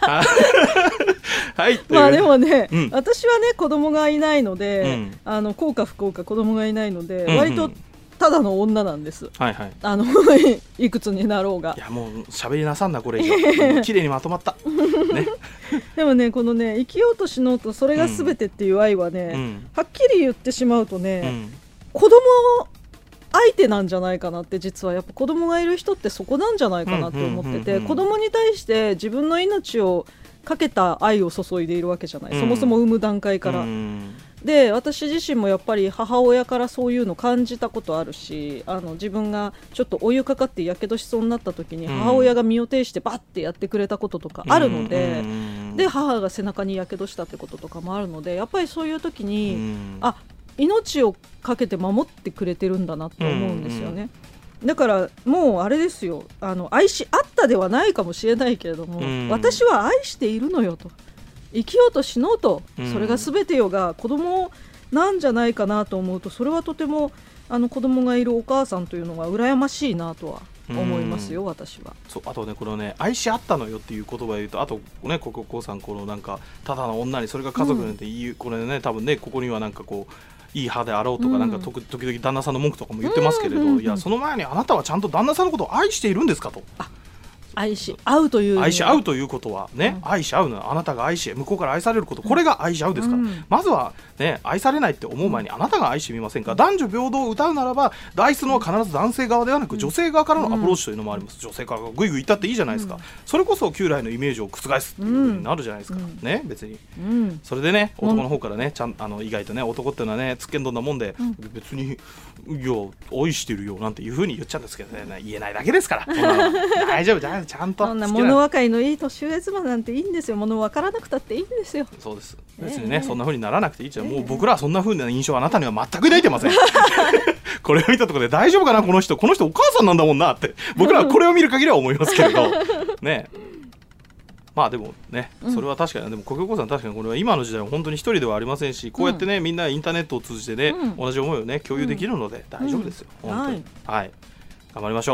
はい、 まあでもね、うん、私はね子供がいないので、うん、あの幸か不幸か子供がいないので、うんうん、割とただの女なんです、はいはい、あのいくつになろうが。 いやもう喋りなさんなこれ以上綺麗にまとまった、ね、 でもねこのね生きようと死のうとそれが全てっていう愛はね、うん、はっきり言ってしまうとね、うん、子供相手なんじゃないかなって、実はやっぱ子供がいる人ってそこなんじゃないかなって思ってて、子供に対して自分の命をかけた愛を注いでいるわけじゃない、うん、そもそも産む段階から、うん、で私自身もやっぱり母親からそういうの感じたことあるし、あの自分がちょっとお湯かかってやけどしそうになった時に母親が身を挺してバッてやってくれたこととかあるので、うん、で母が背中にやけどしたってこととかもあるので、やっぱりそういう時に、うん、あ命をかけて守ってくれてるんだなと思うんですよね、うん、だからもうあれですよ、あの愛し合ったではないかもしれないけれども、うん、私は愛しているのよと、生きようと死のうと、うん、それが全てよが子供なんじゃないかなと思うと、それはとてもあの子供がいるお母さんというのが羨ましいなとは思いますよ、うん、私は。 そうあとねこのね愛し合ったのよっていう言葉を言うと、あとねコココさんこのなんかただの女にそれが家族なんて言う、うん、これね多分ねここにはなんかこういい派であろうとか、うん、なんか時々旦那さんの文句とかも言ってますけれど、うんうんうん、いやその前にあなたはちゃんと旦那さんのことを愛しているんですかと。あ愛し合うという愛し合うということはね、うん、愛し合うのはあなたが愛し向こうから愛されること、これが愛し合うですから、うん、まずはね愛されないって思う前にあなたが愛してみませんか、うん、男女平等を謳うならば愛すのは必ず男性側ではなく女性側からのアプローチというのもあります、うん、女性からグイグイ言ったっていいじゃないですか、うん、それこそ旧来のイメージを覆すっていう風になるじゃないですか、うん、ね別に、うん、それでね男の方からねちゃんあの意外とね男っていうのはねつっけんどんなもんで、うん、別にいや愛してるよなんていう風に言っちゃうんですけどね、言えないだけですから大丈夫大丈夫ちゃんとそんな物分かりのいい年上妻なんていいんですよ。物分からなくたっていいんですよ。 そうです別にね、えー、そんな風にならなくていいじゃん、えー、もう僕らはそんな風な印象はあなたには全く抱いてませんこれを見たところで大丈夫かなこの人この人お母さんなんだもんなって僕らはこれを見る限りは思いますけれどねまあでもねそれは確かに、うん、でもコケコさん確かにこれは今の時代は本当に一人ではありませんし、こうやってね、うん、みんなインターネットを通じてね、うん、同じ思いをね共有できるので大丈夫ですよ、うん、本当に、はい、はい、頑張りましょう。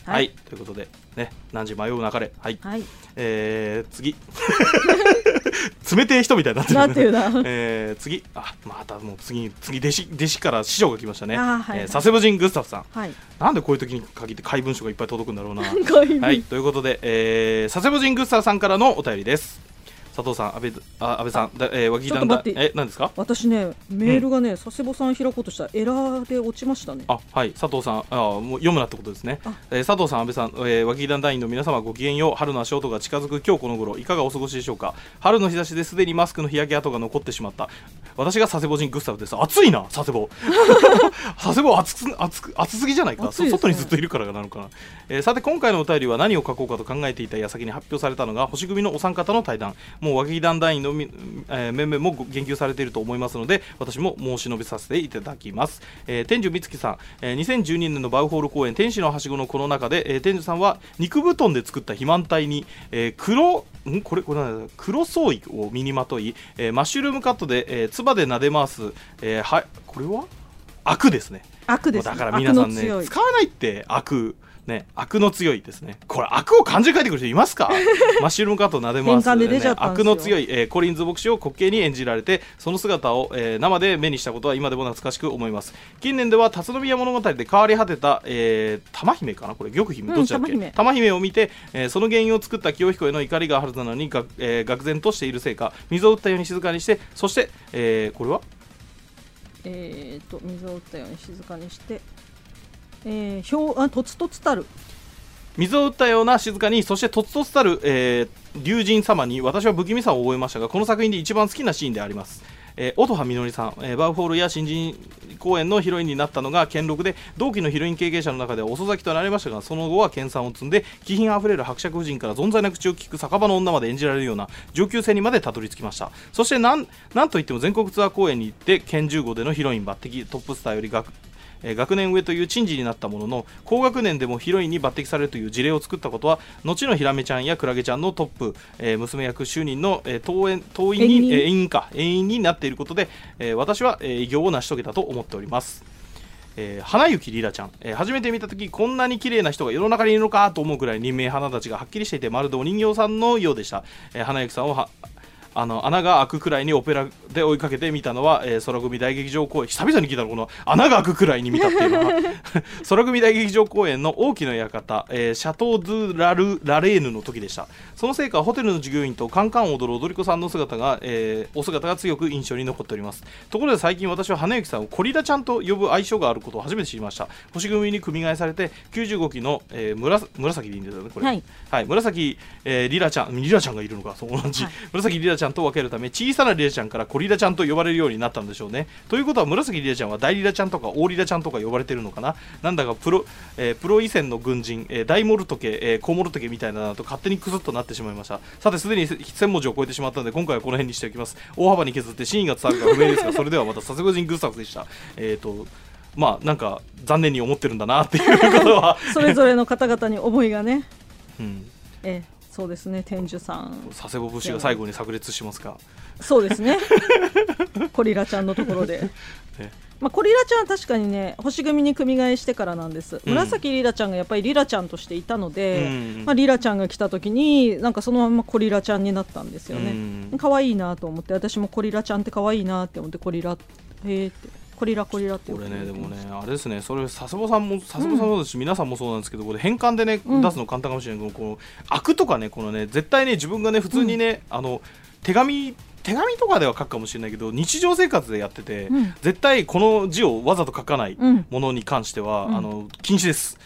はい、はい、ということでね、何時迷うなかれ、はい、はい、えー、次冷てえ人みたいになってる、ね、 なんていうな、 えー、次、あ、またもう次次弟子弟子から師匠が来ましたね。 あ、はい、 えー、佐世保人グスタフさん、 はい、 なんでこういう時に限って怪文書がいっぱい届くんだろうなはい、ということで、えー、佐世保人グスタフさんからのお便りです。佐藤さん、安倍、あ、安倍さん、だ、えー、脇田だ、え、何ですか？ 私ね、メールがね、うん、佐世保さん開こうとしたらエラーで落ちましたね。 あ、はい、佐藤さん、あ、もう読むなってことですね。えー、佐藤さん、安倍さん、えー、脇田団員の皆様ごきげんよう。春の足音が近づく今日この頃、いかがお過ごしでしょうか。春の日差しですでにマスクの日焼け跡が残ってしまった。私が佐世保人グスタフです。暑いな、佐世保。佐世保暑く暑く暑すぎじゃないか。ね、外にずっといるからなのかな。えー、さて今回のお便りは何を書こうかと考えていた矢先に発表されたのが星組のお三方の対談。もう脇田団員のえー、面々も言及されていると思いますので、私も申し述べさせていただきます。えー、天寿美月さん、えー、にせんじゅうにねんのバウホール公演天使のはしごのこの中で、えー、天寿さんは肉布団で作った肥満体に、えー、黒んこれこれなんだ黒装衣を身にまとい、えー、マッシュルームカットで、えー、唾で撫で回す、えー、はこれは悪ですね。 悪ですね。 だから皆さんね、使わないって悪ね、悪の強いですね。これ悪を漢字で書いてくる人いますか？マッシュルームカットなでます、ね、悪の強い、えー、コリンズ牧師を滑稽に演じられて、その姿を、えー、生で目にしたことは今でも懐かしく思います。近年では辰宮物語で変わり果てた、えー、玉姫かな、これ玉姫どっちだっけ、うん、玉姫、玉姫を見て、えー、その原因を作った清彦への怒りがあるのにが、えー、愕然としているせいか、水を打ったように静かにして、そして、えー、これはえーと水を打ったように静かにして、えー、表あとつとつたる水を打ったような静かに、そしてとつとつたる、えー、龍神様に私は不気味さを覚えましたが、この作品で一番好きなシーンであります。えー、音羽みのりさん、えー、バウホールや新人公演のヒロインになったのが兼六で、同期のヒロイン経験者の中では遅咲きとなりましたが、その後は研鑽を積んで気品あふれる伯爵夫人から存在な口を聞く酒場の女まで演じられるような上級生にまでたどり着きました。そしてなんなんといっても全国ツアー公演に行って剣じゅうごでのヒロイン抜擢、トップスターより学えー、学年上という珍事になったものの、高学年でもヒロインに抜擢されるという事例を作ったことは、後のひらめちゃんやクラゲちゃんのトップ、えー、娘役就任の、えー、当園当院にえー、員か員になっていることで、えー、私は、えー、偉業を成し遂げたと思っております。えー、花雪りらちゃん、えー、初めて見たときこんなに綺麗な人が世の中にいるのかと思うくらい人名花たちがはっきりしていて、まるでお人形さんのようでした。えー、花雪さんをはあの穴が開くくらいにオペラで追いかけてみたのは、えー、空組大劇場公演、久々に聞いたのこの穴が開くくらいに見たっていうのは空組大劇場公演の王妃の館、えー、シャトー・ドゥ・ラル・ラレーヌの時でした。そのせいかホテルの従業員とカンカンを踊る踊り子さんの姿が、えー、お姿が強く印象に残っております。ところで最近私は花雪さんをコリラちゃんと呼ぶ愛称があることを初めて知りました。星組に組み替えされてきゅうじゅうごきの、えー、紫, 紫でいいんですよねこれ、はいはい、紫、えー、リラちゃんリラちゃんがいるのか、そう同じ、はい、紫リラちゃんと分けるため小さなリラちゃんからコリラちゃんと呼ばれるようになったんでしょうね。ということは紫リラちゃんは大リラちゃんとか大リラちゃんとか呼ばれてるのかな。なんだかプロ、えー、プロイセンの軍人、えー、大モルト家、えー、コウモルト家みたいだなと勝手にクスッとなってしまいました。さてすでにせん文字を超えてしまったので今回はこの辺にしておきます。大幅に削って真意が伝わるか不明ですが、それではまた佐世保人グッサフでした。えーとまあなんか残念に思ってるんだなっていうことはそれぞれの方々に思いがね、 うん、 えーそうですね、天寿さん佐世保節が最後に炸裂しますか。 そうですねコリラちゃんのところで、ねまあ、コリラちゃんは確かにね星組に組み替えしてからなんです、うん、紫リラちゃんがやっぱりリラちゃんとしていたので、うんまあ、リラちゃんが来た時になんかそのままコリラちゃんになったんですよね、うん、可愛いなと思って、私もコリラちゃんって可愛いなって思って、コリラへーってコリラコリラってこれね、でもねあれですね、それ佐世保さんも佐世保さんもですし、うん、皆さんもそうなんですけど、これ変換でね、うん、出すの簡単かもしれないけど、この悪とかね、このね絶対ね自分がね普通にね、うん、あの手紙手紙とかでは書くかもしれないけど、日常生活でやってて、うん、絶対この字をわざと書かないものに関しては、うん、あの禁止です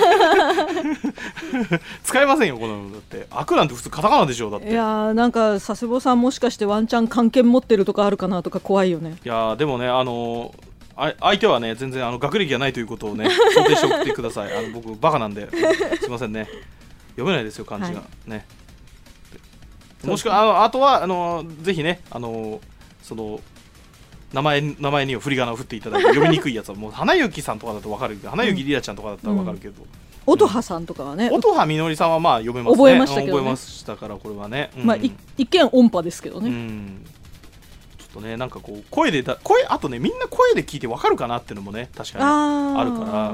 使えませんよこの。だって悪なんて普通カタカナでしょ。だっていやなんか佐世保さんもしかしてワンチャン関係持ってるとかあるかなとか怖いよね。 いやでもねあのあ相手はね全然あの学歴がないということをね想定して送ってください。あの僕バカなんですいませんね、読めないですよ漢字が、はい、ね。もしくは あ, のあとはあのぜひねあのその名前名前には振り仮名を振っていただいて読みにくいやつはもう花雪さんとかだと分かるけど、花雪りらちゃんとかだったら分かるけど、 音羽さんとかはね、 音羽みのりさんはまあ読めますね。 覚えましたけどね。 覚えましたからこれはね、 うんまあ、一見音波ですけどね、 うん、ちょっっとねなんかこう声でだ声あとねみんな声で聞いて分かるかなっていうのもね確かにあるから、うん、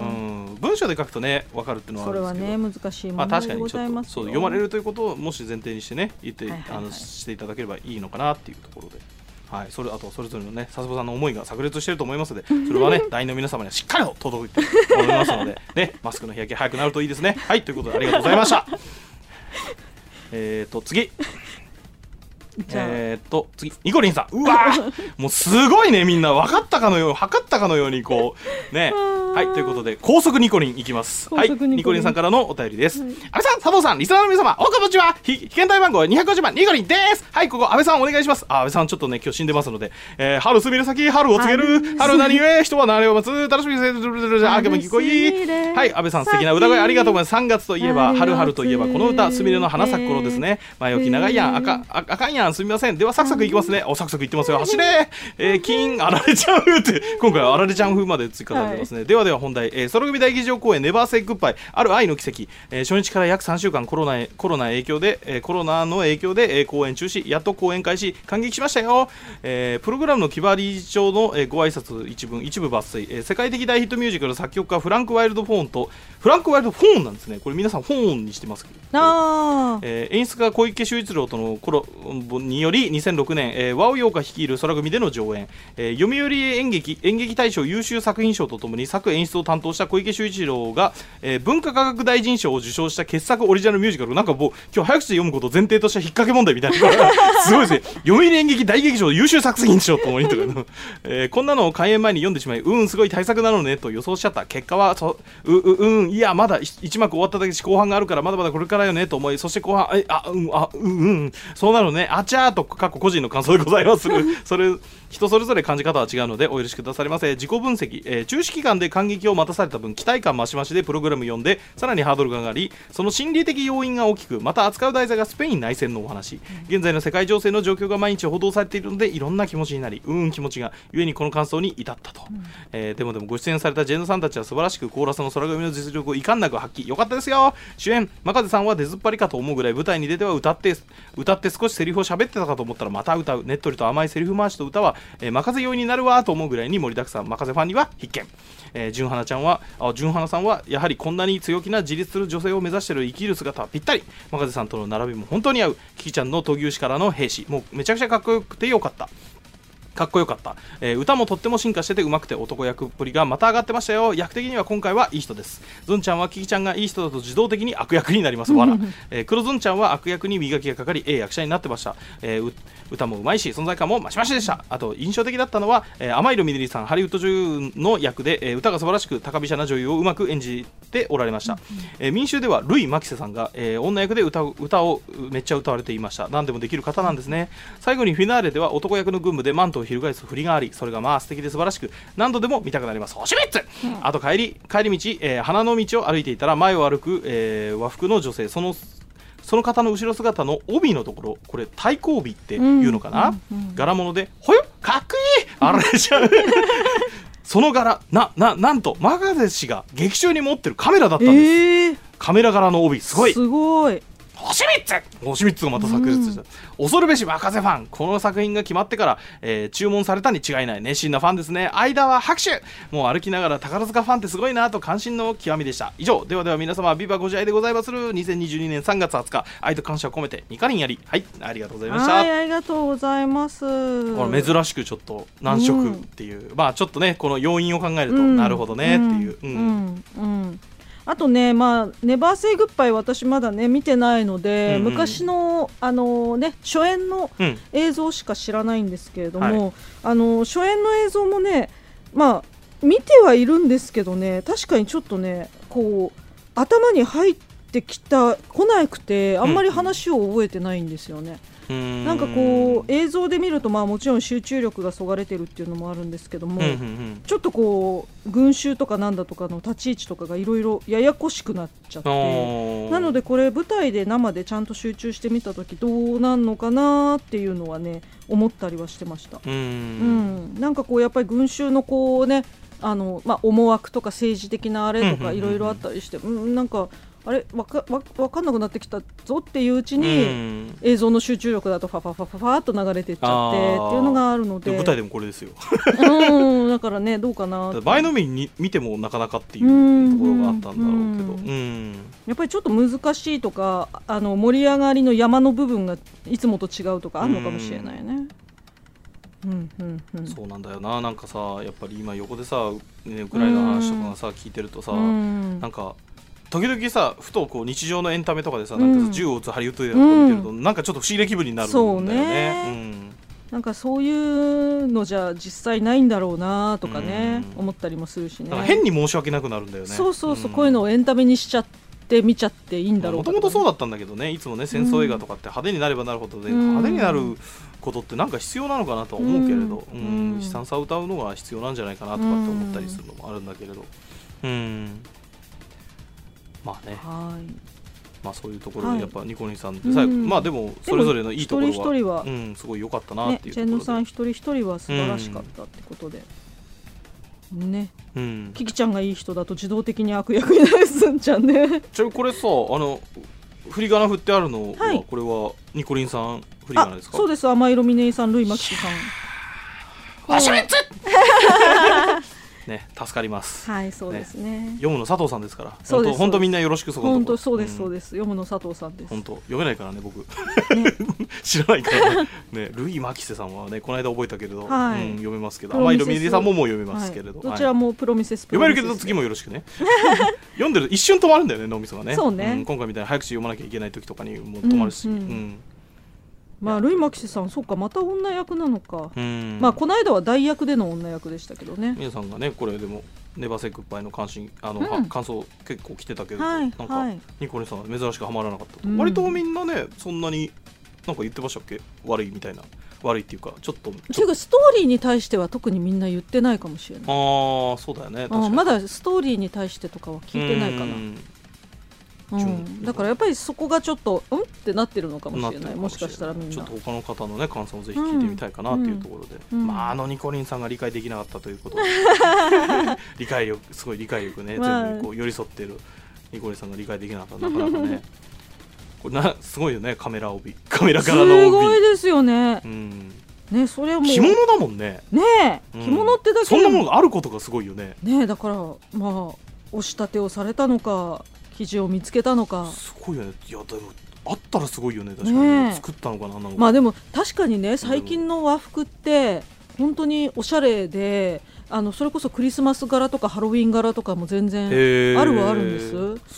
文章で書くとね分かるっていうのはあるんですけど、 それはね難しいもまあ、確かにのでごちょっとそうざいますよ。 読まれるということをもし前提にしてね言って、 はいはいはい、 あのしていただければいいのかなっていうところで、はい、それあとそれぞれのね佐世保さんの思いが炸裂していると思いますので、それはね団員の皆様にはしっかりと届いて思いますので、ね、マスクの日焼け早くなるといいですね。はいということでありがとうございましたえーと次えー、っと次ニコリンさん、うわもうすごいね、みんな分かったかのよう測ったかのようにこうねはいということで高速ニコリンいきます。はいニコリンさんからのお便りです。はい、安倍さん佐藤さんリスナーの皆様おこんにちは。被験体番号にひゃくごじゅうばんニコリンです。はいここ安倍さんお願いします。あ安倍さんちょっとね今日死んでますので、えー、春すみれ先春を告げる春何故人は何を待つ楽しみにせずあけも聞こい。はい安倍さん素敵な歌声ありがとうございます。さんがつといえば春春といえばこの歌すみれの花咲く頃ですね。前置き長いやんあかああかんやんすみません。ではサクサクいきますね。おサクサクいってますよ。走れえー、金あられちゃうって今回はあられちゃん風まで追加されてますね。はい、ではでは本題、えー、ソロ組大劇場公演ネバーセイグッバイある愛の奇跡、えー、初日から約さんしゅうかんコロナへコロナ影響で、えー、コロナの影響で、えー、公演中止やっと公演開始感激しましたよ。えー、プログラムの木場理事長の、えー、ご挨拶一文一部抜粋、えー、世界的大ヒットミュージカル作曲家フランク・ワイルド・フォーンとフランク・ワイルド・フォーンなんですね。これ皆さんフォーンにしてますけど、 あ、 えー、演出家小池秀一郎とのコラボによりにせんろくねん、えー、和尾陽香率いる空組での上演、えー、読売演劇演劇大賞優秀作品賞とともに作演出を担当した小池秀一郎が、えー、文化科学大臣賞を受賞した傑作オリジナルミュージカル、なんかもう今日早口で読むことを前提とした引っ掛け問題みたいなすごいですね。読売演劇大劇場優秀作品賞ともにとか、えー、こんなのを開演前に読んでしまいうんすごい大作なのねと予想しちゃった。結果はそうううんいやまだいち幕終わっただけし後半があるからまだまだこれからよねと思い、そして後半えあうんあうんうんそうなのねあちゃーと過去個人の感想でございますそれ人それぞれ感じ方は違うのでお許しくださりませ。自己分析、えー、中止期間で感激を待たされた分期待感増し増しでプログラム読んでさらにハードルが上がり、その心理的要因が大きく、また扱う題材がスペイン内戦のお話、現在の世界情勢の状況が毎日報道されているのでいろんな気持ちになりうーん気持ちがゆえにこの感想に至ったと、うんえー、でもでもご出演されたジェンヌさんたちは素晴らしくコーラスの空組の実力を遺憾なく発揮よかったですよ。主演真風さんは出ずっぱりかと思うぐらい舞台に出ては歌って歌って少しセリフを喋ってたかと思ったらまた歌う、ねっとりと甘いセリフ回しと歌は、えー、真風酔いになるわと思うぐらいに盛りだくさん、真風ファンには必見。えー、純花ちゃんはあ純花さんはやはりこんなに強気な自立する女性を目指している生きる姿はぴったり。真風さんとの並びも本当に合う。キキちゃんの闘牛士からの兵士もうめちゃくちゃかっこよくてよかったかっこよかった、えー、歌もとっても進化しててうまくて男役っぷりがまた上がってましたよ。役的には今回はいい人です。ズンちゃんはキキちゃんがいい人だと自動的に悪役になりますわら、えー、黒ズンちゃんは悪役に磨きがかかりええ役者になってました、えー、歌もうまいし存在感もマシマシでした。あと印象的だったのは、えー、甘いろみねりさんハリウッド女優の役で、えー、歌が素晴らしく高飛車な女優をうまく演じておられました、えー、民衆ではルイ・マキセさんが、えー、女役で 歌, 歌をめっちゃ歌われていました。何でもできる方なんですね。最後にフィナーレでは男役の軍部でマントを翻す振りがあり、それがまあ素敵で素晴らしく何度でも見たくなります。星三つ、うん、あと帰り帰り道、えー、花の道を歩いていたら前を歩く、えー、和服の女性、そのその方の後ろ姿の帯のところ、これ太鼓帯っていうのかな、うんうんうん、柄物でほよかっこいいあられちゃうその柄なななんと真風氏が劇中に持ってるカメラだったんです、えー、カメラ柄の帯すごいすごい星みっつ星みっつがまた炸裂した、うん、恐るべし真風ファン、この作品が決まってから、えー、注文されたに違いない熱心なファンですね。間は拍手、もう歩きながら宝塚ファンってすごいなと感心の極みでした。以上ではでは皆様ビバご自愛でございまする。にせんにじゅうにねんさんがつはつか愛と感謝を込めてニカリンやり、はいありがとうございました。 はいありがとうございます。 これ珍しくちょっと難色っていう、うん、まあちょっとねこの要因を考えると、うん、なるほどねっていう、うんうんうんうんあとね、まあ、ネバーセイグッバイ私まだね見てないので、うんうん、昔の、あのね、初演の映像しか知らないんですけれども、うんはい、あの初演の映像もね、まあ、見てはいるんですけどね、確かにちょっとねこう頭に入ってきた来なくてあんまり話を覚えてないんですよね、うんなんかこう映像で見ると、まあ、もちろん集中力がそがれてるっていうのもあるんですけども、うんうんうん、ちょっとこう群衆とかなんだとかの立ち位置とかがいろいろややこしくなっちゃって、なのでこれ舞台で生でちゃんと集中してみたときどうなんのかなっていうのはね思ったりはしてました。うん、うん、なんかこうやっぱり群衆のこうねあの、まあ、思惑とか政治的なあれとかいろいろあったりして、うん、なんかあれわかわ分かんなくなってきたぞっていううちに映像の集中力だとファファファファファーっと流れていっちゃってっていうのがあるので、 で舞台でもこれですようんだからねどうかな前のめりに見てもなかなかっていうところがあったんだろうけど、うんやっぱりちょっと難しいとかあの盛り上がりの山の部分がいつもと違うとかあるのかもしれないね。うんうんうん、 そうなんだよな。なんかさやっぱり今横でさ、ね、ウクライナの話とかさ聞いてるとさ、なんか時々さふとこう日常のエンタメとかでさ、なんかさ銃を撃つハリウッド映画とか見てると、うん、なんかちょっと不思議な気分になるんだよね。そうね、うん、 なんかそういうのじゃ実際ないんだろうなとかね、うん、思ったりもするしね。 なんか変に申し訳なくなるんだよね。 そうそうそう、うん、こういうのをエンタメにしちゃって見ちゃっていいんだろうか、ね、 もともとそうだったんだけどね。いつもね戦争映画とかって派手になればなるほど、ね、うん、派手になることってなんか必要なのかなとは思うけれど、うんうん、悲惨さを歌うのが必要なんじゃないかなとかって思ったりするのもあるんだけれど、うん、まあね、はい、まあそういうところでやっぱニコニンさんって最後、うん、まあでもそれぞれのいいところは、一人一人は、うん、すごい良かったなっていうところで、ね、 チェンヌさん一人一人は素晴らしかったってことで、うんね、うん、キキちゃんがいい人だと自動的に悪役になるすんちゃんね。 ちょこれさあの振り仮名振ってあるのは、はい、これはニコリンさん振り仮名ですか？ そうです。甘色ミネイさん、ルイマキシさん。 ワシュレッツね、助かります。 はい、そうですね。 読むの佐藤さんですから。そうです。本当みんなよろしくそこのところ。 本当そうですそうです。読むの佐藤さんです。 本当読めないからね僕。知らないからね。ルイマキセさんはねこの間覚えたけれど、はい、うん、読めますけど、甘色ミネイさんももう読めますけれど、 はい、どちらもプロミセス。 読めるけど次もよろしくね。読んでる一瞬止まるんだよね脳みそがね。 そうね、 うん。今回みたいに早口読まなきゃいけない時とかにも止まるし。うんうんうん、 まあ、ルイマキセさん、そうか、また女役なのか。まあ、この間は代役での女役でしたけどね。 皆さんがね、これでもネバセグッバイの関心あの、うん、感想結構来てたけど、はい、なんか、はい、ニコニさんは珍しくハマらなかったと、うん、割とみんなねそんなになんか言ってましたっけ、悪いみたいな。悪いっていうかちょっとていうかストーリーに対しては特にみんな言ってないかもしれない。 ああそうだよね。 あまだストーリーに対してとかは聞いてないかな。うん、だからやっぱりそこがちょっとうんってなってるのかもしれない。もしかしたらみんなちょっと他の方のね感想をぜひ聞いてみたいかなっていうところで、うんうん、まああのニコリンさんが理解できなかったということで理解力すごい理解力ね、まあ、全部こう寄り添っているニコリンさんが理解できなかったなかなかねこれなすごいよね。カメラ帯カメラからの帯すごいですよね。うんね、それはもう着物だもんね。 ねえ、うん、着物ってだけそんなものがあることがすごいよね。 ねえだからまあ押し立てをされたのか生地を見つけたのかすごいよね。いやでもあったらすごいよね。確かに、ね、作ったのかな。 まあでも確かにね最近の和服って本当におしゃれであのそれこそクリスマス柄とかハロウィン柄とかも全然あるはあるんです。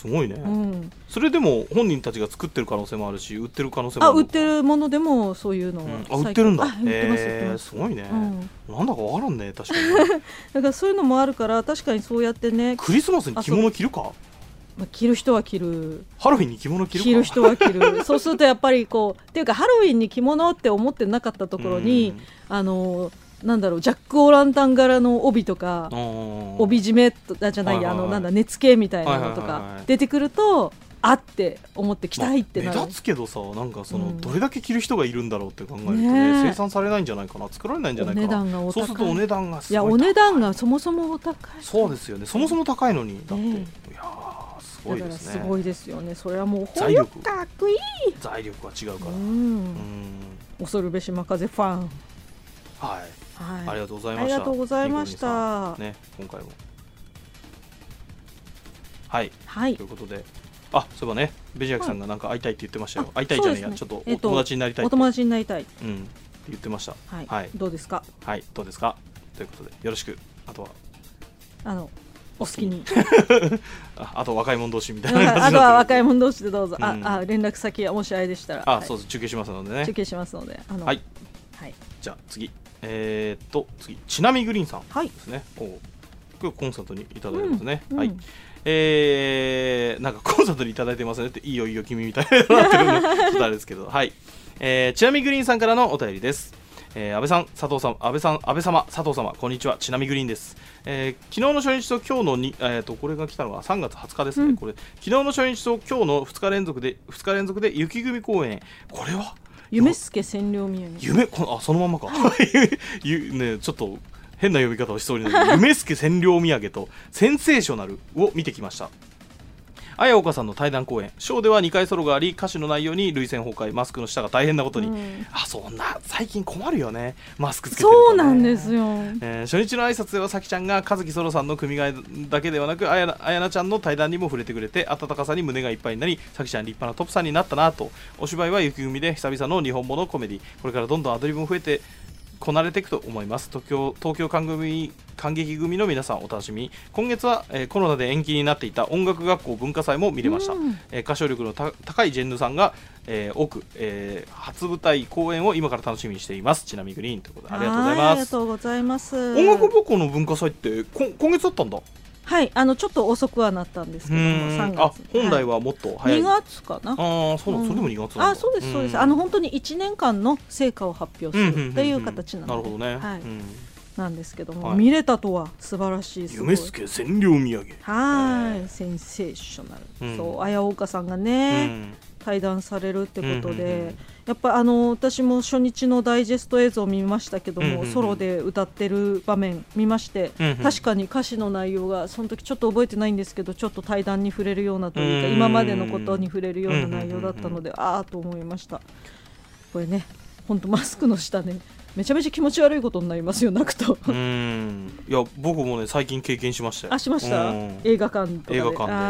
すごいね、うん、それでも本人たちが作ってる可能性もあるし売ってる可能性もある。 あ売ってるものでもそういうのは、 うん、あ売ってるんだ。 あ売ってます売ってます。 すごいね、うん、なんだかわからんね確かにだからそういうのもあるから確かにそうやってね。 クリスマスに着物着るか。 まあ、着る人は着る。 ハロウィンに着物着るか。 着る人は着るそうするとやっぱりこうっていうかハロウィンに着物って思ってなかったところにあのなんだろうジャック・オーランタン柄の帯とか帯締めとじゃないや、はいはいはい、あのなんだ根付けみたいなのとか出てくるとあって思って着たいってなる、 まあ、目立つけどさなんかその、うん、どれだけ着る人がいるんだろうって考えると、ね、生産されないんじゃないかな作られないんじゃないかな。お値段がお高い。そうするとお値段がすごい。 いやお値段がそもそもお高い。 そうですよね。そもそも高いのにだって、ね、いやすごいですね。 だからすごいですよね。それはもうほよかっこいい。 財力は違うから、うん、 うん恐るべし任せファン。 はい、はい、ありがとうございました。 ありがとうございました。 ね、今回もはい、 はい、 ということであそういえばねベジアキさんがなんか会いたいって言ってましたよ、はい、会いたいじゃねえや、ね、ちょっとお友達になりたい、えっと、 お友達になりたい、 うん、って言ってました。 はい、はい、どうですか。 はいどうですかということでよろしく。あとはあのお好きにあ, あと若い者同士みたいな感じ。 あとは若い者同士でどうぞ、うん、ああ連絡先はもしあれでしたらあ、 はい、 そうです中継しますのでね。 中継しますのであのはい、はい、じゃあ次えー、っと次ちなみグリーンさんですね、はい、おコンサートにいただいてますね、うんはいうんえー、なんかコンサートにいただいてますねっていいよいいよ君みたいになってるのちょっとあれですけどはい、えー、ちなみグリーンさんからのお便りです。えー、安倍さん佐藤さん安倍さん安倍様佐藤様こんにちはちなみグリーンです。えー、昨日の初日と今日のに、えー、とこれが来たのはさんがつはつかですね、うん、これ昨日の初日と今日のふつか連続でふつか連続で雪組公演。これは夢助千両土産。 夢このあそのままかねちょっと変な読み方をしそうになる夢助千両土産とセンセーショナルを見てきました。 綾岡さんの対談公演、ショーではにかいソロがあり、歌詞の内容に涙腺崩壊、マスクの下が大変なことに、うん、あ、そんな最近困るよね、マスクつけてるとね。 そうなんですよ、 えー、初日の挨拶ではさきちゃんが和樹ソロさんの組み替えだけではなく、あやな、あやなちゃんの対談にも触れてくれて、温かさに胸がいっぱいになり、さきちゃん立派なトップさんになったなと。お芝居は雪組で久々の日本物コメディ、これからどんどんアドリブも増えてこなれていくと思います。東京、東京観組観劇組の皆さんお楽しみに。今月は、えー、コロナで延期になっていた音楽学校文化祭も見れました。えー、歌唱力の高いジェンヌさんが、えー、多く、えー、初舞台公演を今から楽しみにしています。ちなみグリーンということでありがとうございます。ありがとうございます。 音楽学校の文化祭ってこ今月だったんだ。 はい、あのちょっと遅くはなったんですけども、さんがつ、 あ、本来はもっと早い、 にがつかな。 ああ、そうなの、うん、それでもにがつなんだ。 あ、そうですそうです。あの本当にいちねんかんの成果を発表するという形なので、 なるほどね、 はい、うん、なんですけども、 はい、 見れたとは素晴らしい。 夢助千両土産、 はい、えー、センセーショナル、うん、そう、綾岡さんがね、うん、対談されるってことで、うんうんうん、やっぱあの私も初日のダイジェスト映像を見ましたけども、うんうんうん、ソロで歌ってる場面見まして、うんうん、確かに歌詞の内容がその時ちょっと覚えてないんですけど、ちょっと対談に触れるようなというか、うんうん、今までのことに触れるような内容だったので、うんうんうん、あーと思いました。これね、本当マスクの下ね、めちゃめちゃ気持ち悪いことになりますよ、泣くと。 うん、いや僕もね最近経験しましたよ。 あ、しました、うん、映画館とかで。 映画館で、うん、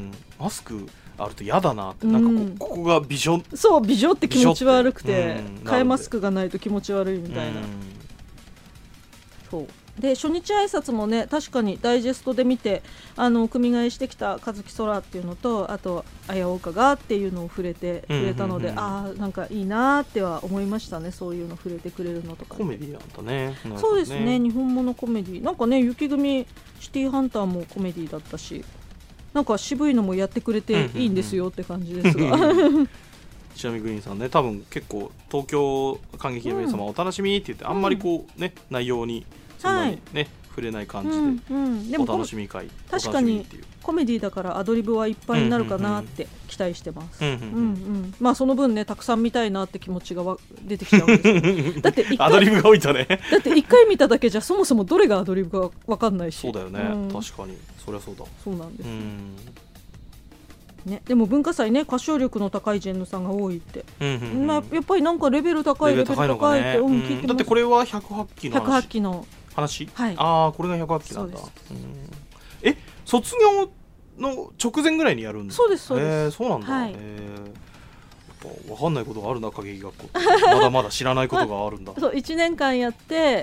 マスクあると嫌だなって、なんか こ,、うん、ここがビジョン、 そうビジョンって気持ち悪くて、うん、替えマスクがないと気持ち悪いみたいな、うん、そうで初日挨拶もね、確かにダイジェストで見て、あの組み替えしてきた和樹空っていうのと、あと綾岡がっていうのを触れてくれたので、うんうんうん、あーなんかいいなっては思いましたね。そういうの触れてくれるのとか、ね、 コメディなんだね。 そうですね、日本物コメディ、なんかね、雪組シティハンターもコメディだったし、なんか渋いのもやってくれていいんですよって感じですが、うんうんうん、 ちなみにグリーンさんね、多分結構東京観劇の皆様お楽しみって言って、うん、あんまりこうね、内容にそんなにね、はい、触れない感じで、うんうん、でもお楽しみ会、 確かにコメディだからアドリブはいっぱいになるかなって期待してます。まあその分ね、たくさん見たいなって気持ちがわ出てきちゃうんですけどだってアドリブが多いとねだっていっかい見ただけじゃそもそもどれがアドリブか分かんないし。 そうだよね、うん、確かにそりゃそうだ。 そうなんです、うんね、でも文化祭ね、歌唱力の高いジェンヌさんが多いって、うんうんうん、まあ、やっぱりなんかレベル高いレベル高いって、うん、聞いてます。 だってこれはひゃくはちきの話、 ひゃくはちきの話、 はい、 ああこれがひゃくはちきなんだ。うん、え、卒業の直前ぐらいにやるんですか。 そうですそうです、 えー、そうなんだ、はい、えー、やっぱ分かんないことがあるな、歌劇学校まだまだ知らないことがあるんだ、 まあ、そういちねんかんやって、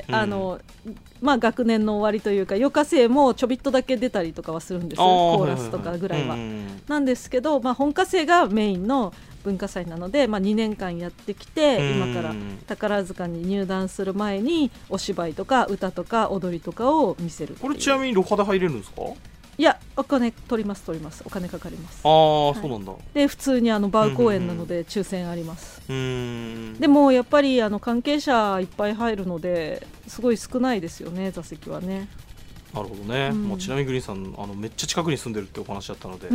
うん、あのまあ、学年の終わりというか余暇生もちょびっとだけ出たりとかはするんです、コーラスとかぐらいは、はいはいはい、なんですけど、まあ、本科生がメインの文化祭なので、まあ、にねんかんやってきて、今から宝塚に入団する前にお芝居とか歌とか踊りとかを見せる。 これちなみにロハで入れるんですか。 いや、お金取ります取りますお金かかります。 ああ、 はい、 そうなんだ。 で普通にあのバー公演なので抽選あります。うーん、でもやっぱりあの関係者いっぱい入るのですごい少ないですよね、座席はね。 なるほどね、うん、もうちなみにグリーンさんあのめっちゃ近くに住んでるってお話だったので、 うん、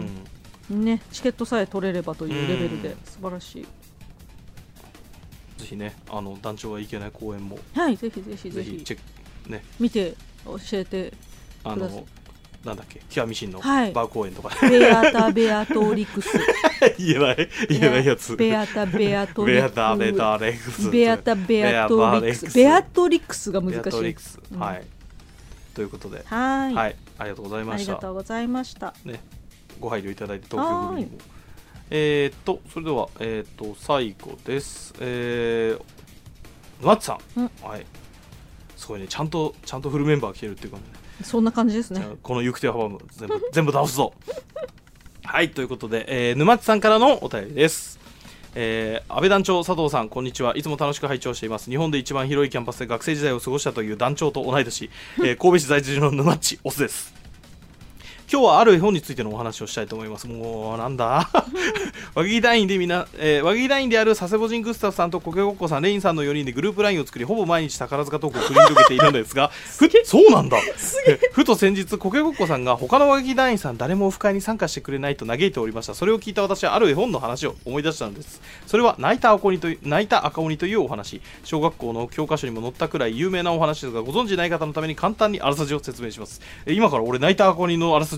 うんね、チケットさえ取れればというレベルで素晴らしい。 ぜひね、あの団長が行けない公演も、 はい、ぜひぜひぜひチェック、ね、 見て教えてください。 なんだっけ、極み神のバー公演とか、 はい、ベアタベアトリクス言えない言えないやつ。 ベアタベアトリクス、 ベアタベアトリクス、 ベアタベアトリクス、ベアトリクスが難しい。ベアトリクス、 うん、はい。ということで、 はい、 はい、ありがとうございました。 ありがとうございました。 ね、ご配慮いただいて東京組にも。えー、っとそれではえー、っと最後です。えー、沼津さん、うん、はい。すごいね、ちゃんとちゃんとフルメンバー来てるっていうかね。 そんな感じですね。 この行く手を阻む全部全部倒すぞはい、ということで、えー、沼津さんからのお便りです。えー、安倍団長、佐藤さん、こんにちは。いつも楽しく拝聴しています。日本で一番広いキャンパスで学生時代を過ごしたという団長と同い年、えー、神戸市在住の沼地オスです。今日はある絵本についてのお話をしたいと思います。もうなんだ和劇団員でみな、えー、和劇団員である佐世保人グスタフさんとコケゴッコさん、レインさんのよにんでグループラインを作り、ほぼ毎日宝塚トークを繰り広げているのですがふそうなんだふと先日コケゴッコさんが他の和劇団員さん誰もオフ会に参加してくれないと嘆いておりました。それを聞いた私はある絵本の話を思い出したのです。それは泣いた赤鬼という泣いた赤鬼というお話。小学校の教科書にも載ったくらい有名なお話ですが、ご存じない方のために簡単にあらすじを説明します。今から俺泣いた赤鬼のあらすじ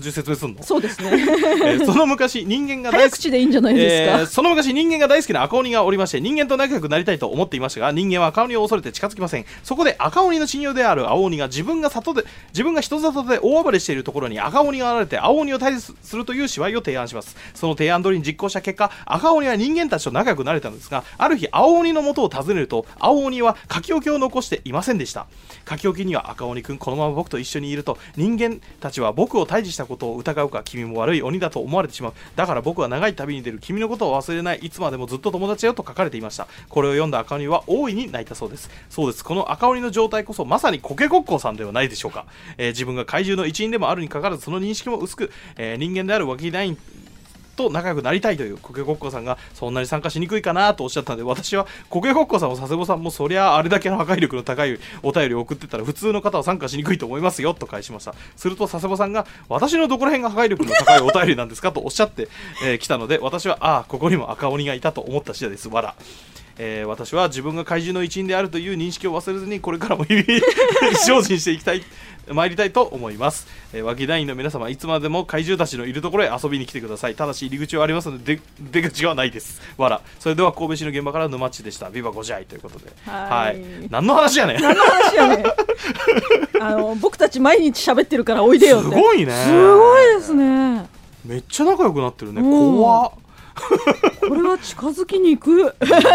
中説明すんの？ そうですね、 えー、その昔人間が大好き早口でいいんじゃないですか、 えー、その昔人間が大好きな赤鬼がおりまして、人間と仲良くなりたいと思っていましたが、人間は赤鬼を恐れて近づきません。そこで赤鬼の親友である青鬼が自分が里で自分が人里で大暴れしているところに赤鬼が現れて青鬼を退治するという芝居を提案します。その提案通りに実行した結果、赤鬼は人間たちと仲良くなれたのですが、ある日青鬼の元を訪ねると、青鬼は書き置きを残していませんでした。書き置きには、赤鬼くん、このまま僕と一緒にいると人間たちは僕を退治したことを疑うか、君も悪い鬼だと思われてしまう。だから僕は長い旅に出る、君のことを忘れない、いつまでもずっと友達よと書かれていました。これを読んだ赤鬼は大いに泣いたそうです。そうです。この赤鬼の状態こそまさにコケコッコーさんではないでしょうか。えー、自分が怪獣の一員でもあるにかかわらず、その認識も薄く、えー、人間であるわけないと仲良くなりたいというコケコッコーさんがそんなに参加しにくいかなとおっしゃったので、私はコケコッコーさんも佐世保さんもそりゃあれだけの破壊力の高いお便りを送ってたら普通の方は参加しにくいと思いますよと返しました。すると佐世保さんが、私のどこら辺が破壊力の高いお便りなんですかとおっしゃってき、えー、たので、私はああここにも赤鬼がいたと思った次第です。わら。えー、私は自分が怪獣の一員であるという認識を忘れずに、これからも日々精進していきたい参りたいと思います。えー、ワキ団員の皆様、いつまでも怪獣たちのいるところへ遊びに来てください。ただし入り口はありますので、出口はないです。わら。それでは神戸市の現場から沼っちでした。ビバご自愛ということで、はい、何の話やねん何の話やねんあの僕たち毎日喋ってるからおいでよって。 すごいね、 すごいですね。 めっちゃ仲良くなってるね。怖っこれは近づきに行く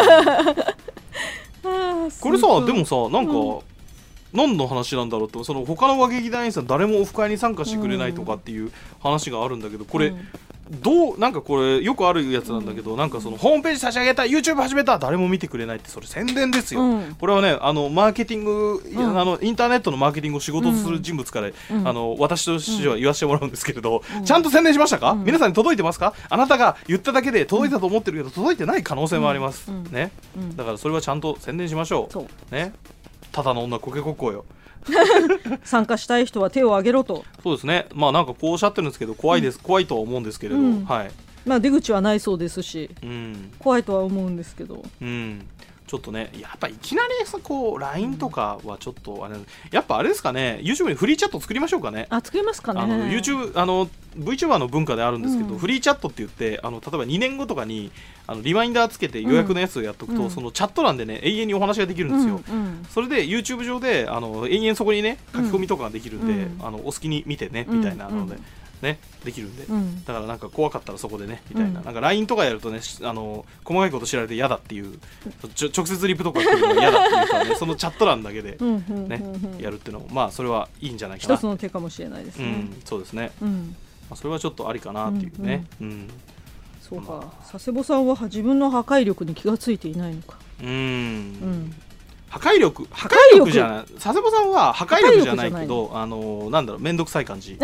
これさ、でもさ、なんか、うん、何の話なんだろうって、その他の和劇団員さん誰もオフ会に参加してくれないとかっていう話があるんだけど、これ、うん、どうなんかこれよくあるやつなんだけど、うん、なんかそのホームページ差し上げた YouTube 始めた誰も見てくれないって、それ宣伝ですよ、うん、これはね、あのマーケティング、うん、あのインターネットのマーケティングを仕事とする人物から、うん、あの私としては言わせてもらうんですけれど、うん、ちゃんと宣伝しましたか、うん、皆さんに届いてますか。あなたが言っただけで届いたと思ってるけど、届いてない可能性もあります、うんねうん、だからそれはちゃんと宣伝しましょう、ね、ただの女コケコッコーよ参加したい人は手を挙げろと。 そうですね。まあなんかこうおっしゃってるんですけど、怖いです、うん、怖いとは思うんですけれど、うん、はい、 まあ出口はないそうですし、 うん、 怖いとは思うんですけど、 うん、ちょっとね、やっぱいきなりさこう ライン とかはちょっとあれ、やっぱあれですかね、 YouTube にフリーチャット作りましょうかね。 あ、作りますかね。 あの YouTube あの VTuber の文化であるんですけど、うん、フリーチャットって言って、あの例えばにねんごとかにあのリマインダーつけて予約のやつをやっとくと、うん、そのチャット欄でね永遠にお話ができるんですよ、うんうん、それで YouTube 上であの永遠そこにね書き込みとかができるんで、うん、あのお好きに見てねみたいなので、うんね、できるんで、うん、だからなんか怖かったらそこでねみたいな、うん、なんか ライン とかやるとね、あの細かいこと知られて嫌だっていう、ちょ直接リプとか来るのが嫌だっていう人はねそのチャット欄だけで、ね、やるっていうのもまあそれはいいんじゃないかな、 一つの手かもしれないですね、うん、 そうですね、うんまあ、それはちょっとありかなっていうね、うんうんうん、 そうか、まあ、佐世保さんは自分の破壊力に気がついていないのか。 うん、うん破壊力破壊力じゃない、佐世保さんは破壊力じゃないけど、あのなんだろう、めんどくさい感じ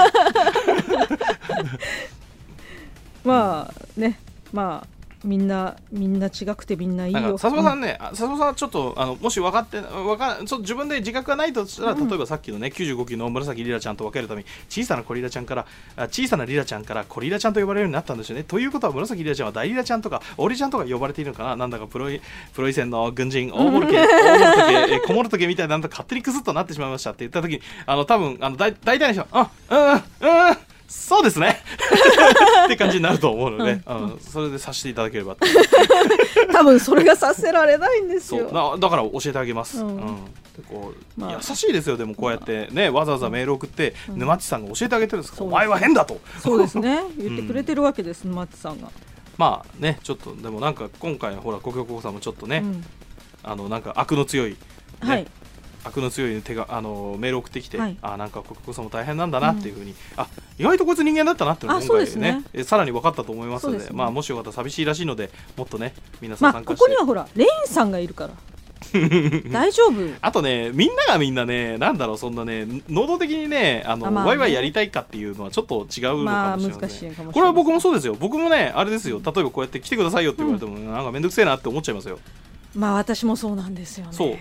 まあね、まあみんなみんな違くてみんないいよ。 佐世保さんね、佐世保さんはちょっとあのもし分かって分かちょっと自分で自覚がないとしたら、うん、例えばさっきのねきゅうじゅうごきゅうの紫リラちゃんと分けるために小さなコリラちゃんから小さなリラちゃんからコリラちゃんと呼ばれるようになったんですよね。ということは紫リラちゃんは大リラちゃんとかオリちゃんとか呼ばれているのかな。なんだかプロイプロイセンの軍人大モルケ大モルトケえコモルトケみたいなのと勝手にクスッとなってしまいましたって言った時に、あの多分あの大大体の人はあうんうんそうですねって感じになると思うので、うんうん、それでさせていただければ多分それがさせられないんですよ。 そう だ, だから教えてあげます、うんうん、でこう、まあ、優しいですよ。でもこうやってね、わざわざメール送って、うん、沼っちさんが教えてあげてるんですから、うん、お前は変だとそうですね言ってくれてるわけです、うん、沼っちさんが。 まあね、ちょっとでもなんか今回ほらコケココさんもちょっとね、うん、あのなんか悪の強い、ね、 はい悪の強い手があのメール送ってきて、はい、あなんかコケコさんも大変なんだなっていうふうに、うん、あ意外とこいつ人間だったなっていうのが今回 ね, ねさらに分かったと思いますの で, で、ね、まあ、もしよかったら寂しいらしいのでもっとね皆さん参加して、 まあ、ここにはほらレインさんがいるから大丈夫。 あとねみんながみんなねなんだろうそんなね能動的にねあのあ、まあね、ワイワイやりたいかっていうのはちょっと違うのかもしれません、まあ、難しいかもしれません。これは僕もそうですよ。僕もねあれですよ、例えばこうやって来てくださいよって言われても、うん、なんかめんどくせえなって思っちゃいますよ。 まあ私もそうなんですよね。 そう、うん、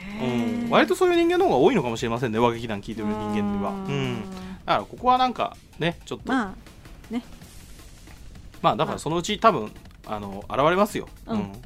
割とそういう人間の方が多いのかもしれませんね、和劇団聞いてる人間には。うん、だからここはなんかねちょっとまあねまあだからそのうち多分あの現れますよ、うん、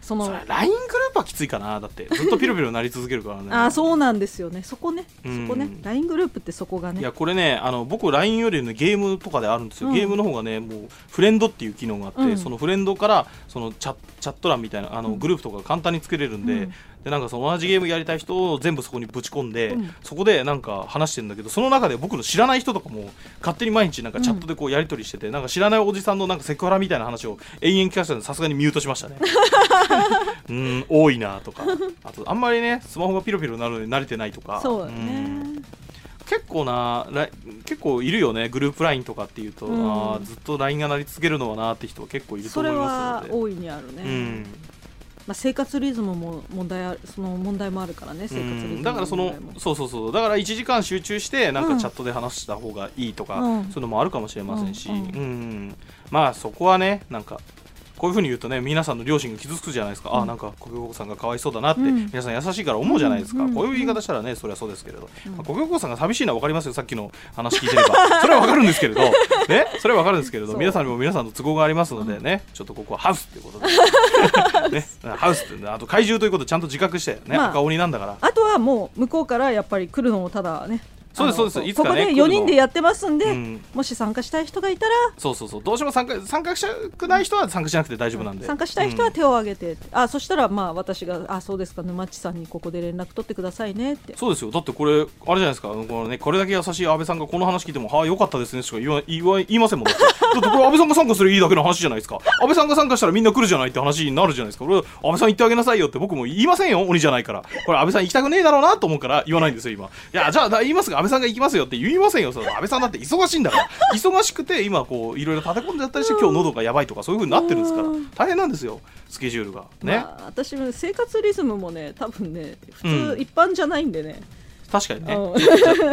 そのそれ ライン グループはきついかな。だってずっとピロピロなり続けるからねあそうなんですよね、そこね、 うん、 そこね ライン グループってそこがね。 いやこれねあの僕 ライン より、ね、ゲームとかであるんですよ、うん、ゲームの方がねもうフレンドっていう機能があって、うん、そのフレンドからそのチャ、チャット欄みたいなあの、うん、グループとか簡単に作れるんで、うんでなんかその同じゲームやりたい人を全部そこにぶち込んで、うん、そこでなんか話してるんだけど、その中で僕の知らない人とかも勝手に毎日なんかチャットでこうやり取りしてて、うん、なんか知らないおじさんのなんかセクハラみたいな話を延々聞かせたのでさすがにミュートしましたねうーん多いなとか、あとあんまりねスマホがピロピロなるのに慣れてないとか。 そうだね、 結構な結構いるよねグループ ライン とかっていうと、うん、あずっと ライン が鳴り続けるのはなって人は結構いると思いますので。 それは大いにあるね、うんまあ、生活リズムも問題ある、その問題もあるからね、生活リズムだからそのそうそうそうだからいちじかん集中してなんかチャットで話した方がいいとか、うん、そういうのもあるかもしれませんし、うんうんうん、まあそこはねなんかこういう風に言うとね皆さんの両親が傷つくじゃないですか、うん、あなんか国語さんがかわいそうだなって、うん、皆さん優しいから思うじゃないですか、うん、こういう言い方したらねそれはそうですけれど、うんまあ、国語さんが寂しいのは分かりますよ、さっきの話聞いてればそれは分かるんですけれどねそれは分かるんですけれど皆さんにも皆さんの都合がありますのでね、うん、ちょっとここはハウスっていうことで、ね、ハウスってあと怪獣ということをちゃんと自覚してね、まあ、赤鬼なんだから。 あとはもう向こうからやっぱり来るのもただねそうですそうですいつかねここでよにんでやってますんで、うん、もし参加したい人がいたらそうそうそうどうしても参加参加したくない人は参加しなくて大丈夫なんで、 うん、参加したい人は手を挙げて、うん、あそしたらまあ私があそうですか沼地さんにここで連絡取ってくださいねって。 そうですよだってこれあれじゃないですかこの、ね、これだけ優しい安倍さんがこの話聞いてもはあよかったですねしか言わ言わ言いませんもんだってだってこれ安倍さんが参加するいいだけの話じゃないですか安倍さんが参加したらみんな来るじゃないって話になるじゃないですか。これ安倍さん言ってあげなさいよって僕も言いませんよ鬼じゃないから。これ安倍さん行きたくねえだろうなと思うから言わないんですよ今。いやじゃあ言いますが安倍さんが行きますよって言いませんよ。その安倍さんだって忙しいんだから忙しくて今こういろいろ立て込んであったりして今日喉がやばいとかそういう風になってるんですから大変なんですよスケジュールがね、 まあ、私も生活リズムもね多分ね普通、うん、一般じゃないんでね確かにね、うん、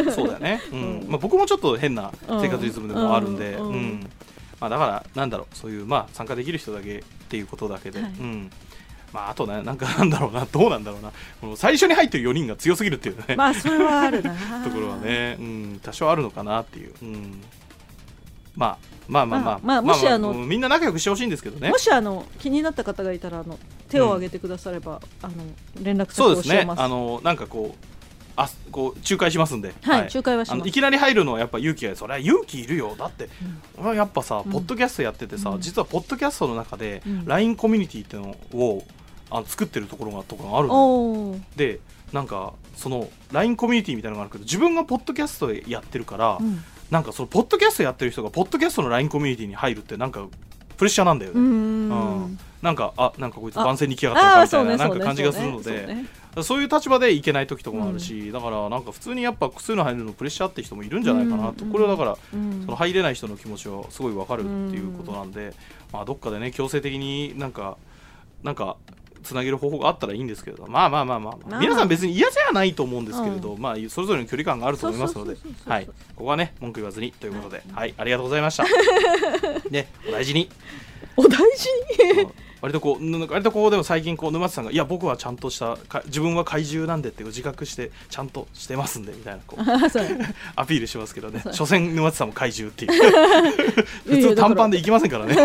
そうだよね、うんうんまあ、僕もちょっと変な生活リズムでもあるんで、うんうんうんまあ、だからなんだろうそういう、まあ、参加できる人だけっていうことだけで、はいうんまあ、あとねなんかなんだろうなどうなんだろうなこの最初に入ってるよにんが強すぎるっていうねまあそれはあるなところはね、うん、多少あるのかなっていう、うん、まあまあまあまあ、まあ、 もしあの、 まあまあ、みんな仲良くしてほしいんですけどね。 もしあの気になった方がいたらあの手を挙げてくだされば、うん、あの連絡先を教えます。 そうですねあのなんかこうあこう仲介しますんで、 はい、はい、仲介はします。 あのいきなり入るのはやっぱ勇気がそれは勇気いるよだって、うん、俺はやっぱさ、うん、ポッドキャストやっててさ、うん、実はポッドキャストの中で、うん、ライン コミュニティっていうのをあの作ってるところがとかがあるのでなんかその ライン コミュニティみたいなのがあるけど自分がポッドキャストでやってるから、うん、なんかそのポッドキャストやってる人がポッドキャストの ライン コミュニティに入るってなんかプレッシャーなんだよね。うん、うん、なんかあなんかこいつ番宣に来やがったのかみたいな、なんか感じがするので、そうそういう立場でいけない時とかもあるし、うん、だからなんか普通にやっぱ複数の入るのプレッシャーって人もいるんじゃないかなと、うん、これはだから、うん、その入れない人の気持ちはすごい分かるっていうことなんで、まあ、どっかでね強制的になんかなんかつなげる方法があったらいいんですけど、まあまあまあまあ、まあ、皆さん別に嫌じゃないと思うんですけれど、うん、まあそれぞれの距離感があると思いますので、はい、ここはね文句言わずにということで、はい、はい、ありがとうございましたね、お大事にお大事に割とこう割とこうでも最近こう沼津さんがいや僕はちゃんとした自分は怪獣なんでって自覚してちゃんとしてますんでみたいなこうアピールしますけどね、所詮沼津さんも怪獣っていう普通短パンでいきませんからね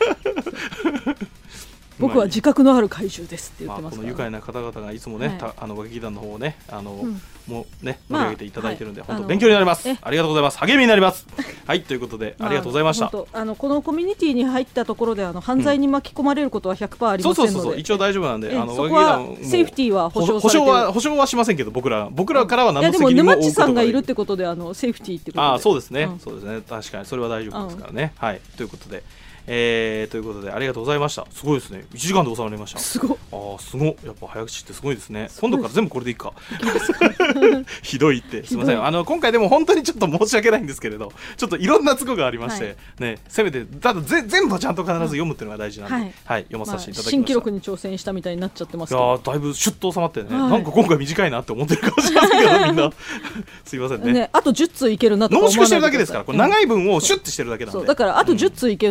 僕は自覚のある怪獣ですって言ってますから、 まあ、この愉快な方々がいつもね、はい、あの劇団の方をねあの、うん、もうね盛り上げていただいてるんで、まあはい、本当勉強になります。ありがとうございます。励みになりますはいということで、まあ、ありがとうございました。 あのこのコミュニティに入ったところであの犯罪に巻き込まれることは ひゃくパーセント ありませんので、うん、そうそうそう一応大丈夫なんであのそこはセーフティーは保証されてる。 保証は保証はしませんけど僕ら僕らからは何の責任も負うことがない。 いやでも沼地さんがいるってことであのセーフティーってことで、 あそうですね、うん、そうですね確かにそれは大丈夫ですからね、うん、はいということでえー、ということでありがとうございました。すごいですねいちじかんで収まりました。 すごあすごやっぱ早口ってすごいですね。今度から全部これでいいかひどいってすみませんあの今回でも本当にちょっと申し訳ないんですけれどちょっといろんな都合がありまして、はい、ねせめてただぜ全部ちゃんと必ず読むっていうのが大事なんで、はいはい、読まさせていただきました、まあ、新記録に挑戦したみたいになっちゃってますけどいやだいぶシュッと収まってね、はい、なんか今回短いなって思ってるかもしれませんけどみんなすいません ね, ねあとじゅっついけるなとか濃縮してるだけですからこれ長い文をシュッてしてるだけなんで、 そうだからあとじゅっついけるなとかダ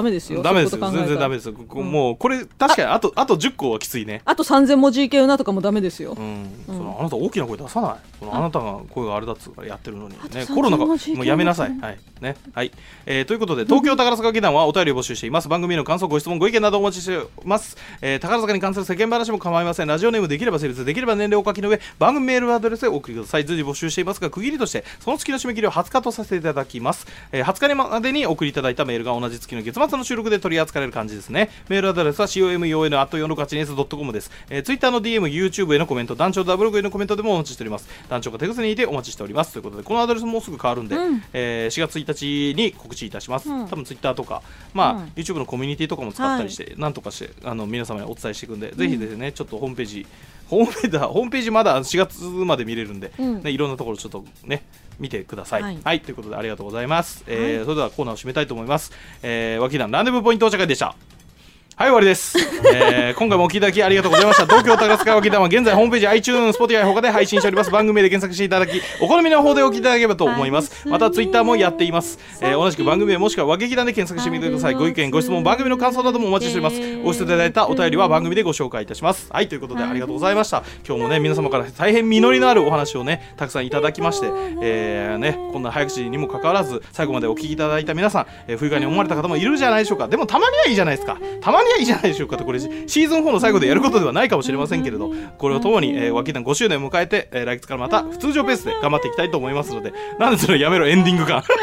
メですよ。 ダメですよ、全然ダメですよ、うん、もうこれ確かにあとあとじゅっこはきついね。 あとさんぜん文字いけるなとかもダメですよ、 うんうん、そのあなた大きな声出さない、このあなたが声があれだっつうからやってるのにね、コロナがもうやめなさい、はいね、はい、えー、ということで東京宝塚劇団はお便りを募集しています。番組の感想、ご質問、ご意見などお待ちしています、えー、宝塚に関する世間話も構いません。ラジオネーム、できれば性別、できれば年齢をお書きの上、番組メールアドレスでお送りください。随時募集していますが、区切りとしてその月の締め切りをはつかとさせていただきます、えー、はつかまでに送りいただいたメールが同じ月の月末の収録で取り扱われる感じですね。メールアドレスは コム アットよんろくはちエスドットコム です、えー、Twitter の ディーエム、YouTube へのコメント、団長ダブログへのコメントでもお待ちしております。団長が手ぐすにいてお待ちしておりますということで、このアドレスもうすぐ変わるんで、うん、えー、しがつついたちに告知いたします、うん、多分 Twitter とか、まあうん、YouTube のコミュニティとかも使ったりして、はい、なんとかしてあの皆様にお伝えしていくんで、うん、ぜひですね、ちょっとホームページホームページだホームページまだしがつまで見れるんで、うんね、いろんなところちょっとね見てください、はい、はい、ということでありがとうございます、えーはい、それではコーナーを締めたいと思います、えー、脇団ランデブーポイントお茶会でした。はい、終わりです、えー、今回もお聞きいただきありがとうございました。東京宝塚脇団は現在ホームページ iTunes、Spotify 他で配信しております。番組で検索していただきお好みの方でお聞きいただければと思います。また Twitter もやっています、えー、同じく番組名もしくは和劇団で検索してみてください。ご意見ご質問番組の感想などもお待ちしております。お寄せいただいたお便りは番組でご紹介いたします。はい、ということでありがとうございました。今日もね皆様から大変実りのあるお話をねたくさんいただきまして、えーね、こんな早口にもかかわらず最後までお聞きいただいた皆さん、えー、不愉快に思われた方もいるじゃないでしょうか。でもたまにはいいじゃないですか。たまにはいいじゃないでしょうか。これシーズンフォーの最後でやることではないかもしれませんけれど、これをともに、えー、脇団ごしゅうねんを迎えて、えー、来月からまた通常ペースで頑張っていきたいと思いますので、なんでそれやめろエンディング感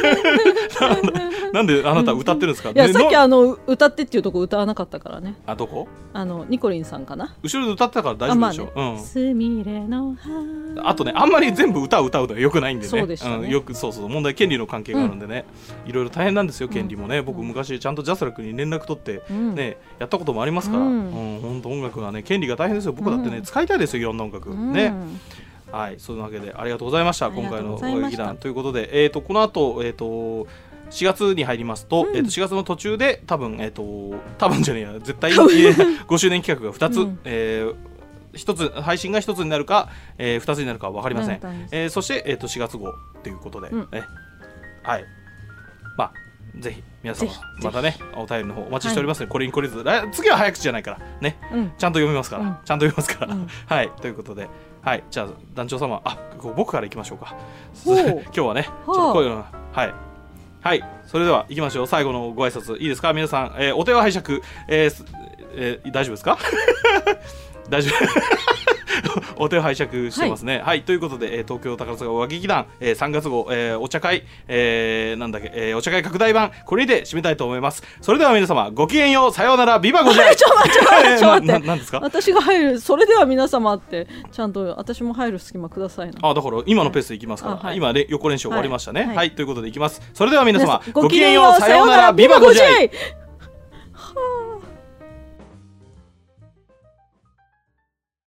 なんであなた歌ってるんですか。 いや、さっきあの歌ってっていうとこ歌わなかったからね。 あ、どこ？ あのニコリンさんかな。 後ろで歌ってたから大丈夫でしょ。あ、まあね、うん、 すみれの葉。あとね、あんまり全部歌を歌うのはよくないんでね。 そうでしたね、 うん、よくそうそう問題権利の関係があるんでね、うん、いろいろ大変なんですよ権利もね、うん、僕昔ちゃんとジャスラックに連絡取って、うん、ねやったこともありますから、うんうん、本当音楽がね権利が大変ですよ。僕だってね、うん、使いたいですよいろんな音楽、うん、ね。はい、そういうわけでありがとうございました。今回の劇団ということで、えー、とこの後、えー、としがつに入りますと、うん、えー、としがつの途中で多分、えー、と多分じゃねえや絶対にごしゅうねん企画がふたつ、うん、えーひとつ配信がひとつになるか、えー、ふたつになるかは分かりません、えー、そして、えー、としがつ号ということで、うん、ね、はい、まあぜひ皆様またねお便りの方お待ちしておりますので、はい、これにこれず次は早口じゃないからね、うん、ちゃんと読みますから、うん、ちゃんと読みますから、うん、はい、ということで、はい、じゃあ団長様、あ、僕からいきましょうか今日はねちょっとこういうのはいはい、それでは行きましょう。最後のご挨拶いいですか皆さん、えー、お手は拝借、えーえー、大丈夫ですか大丈夫お手を拝借してますね、はい、はい、ということで、えー、東京宝塚和劇団、えー、さんがつ号、えー、お茶会、えー、なんだっけ、えー、お茶会拡大版これにて締めたいと思います。それでは皆様ごきげんよう、さようなら、ビバご自愛。 ちょっと待ってちょっと待ってちょっと待って、 何ですか。 私が入る。それでは皆様ってちゃんと私も入る隙間くださいな。 あ、だから今のペースでいきますから、はい、今、ね、横練習終わりましたね、はい、 はい、 ということでいきます。それでは皆様ごきげんよう、さようなら、ビバご自愛。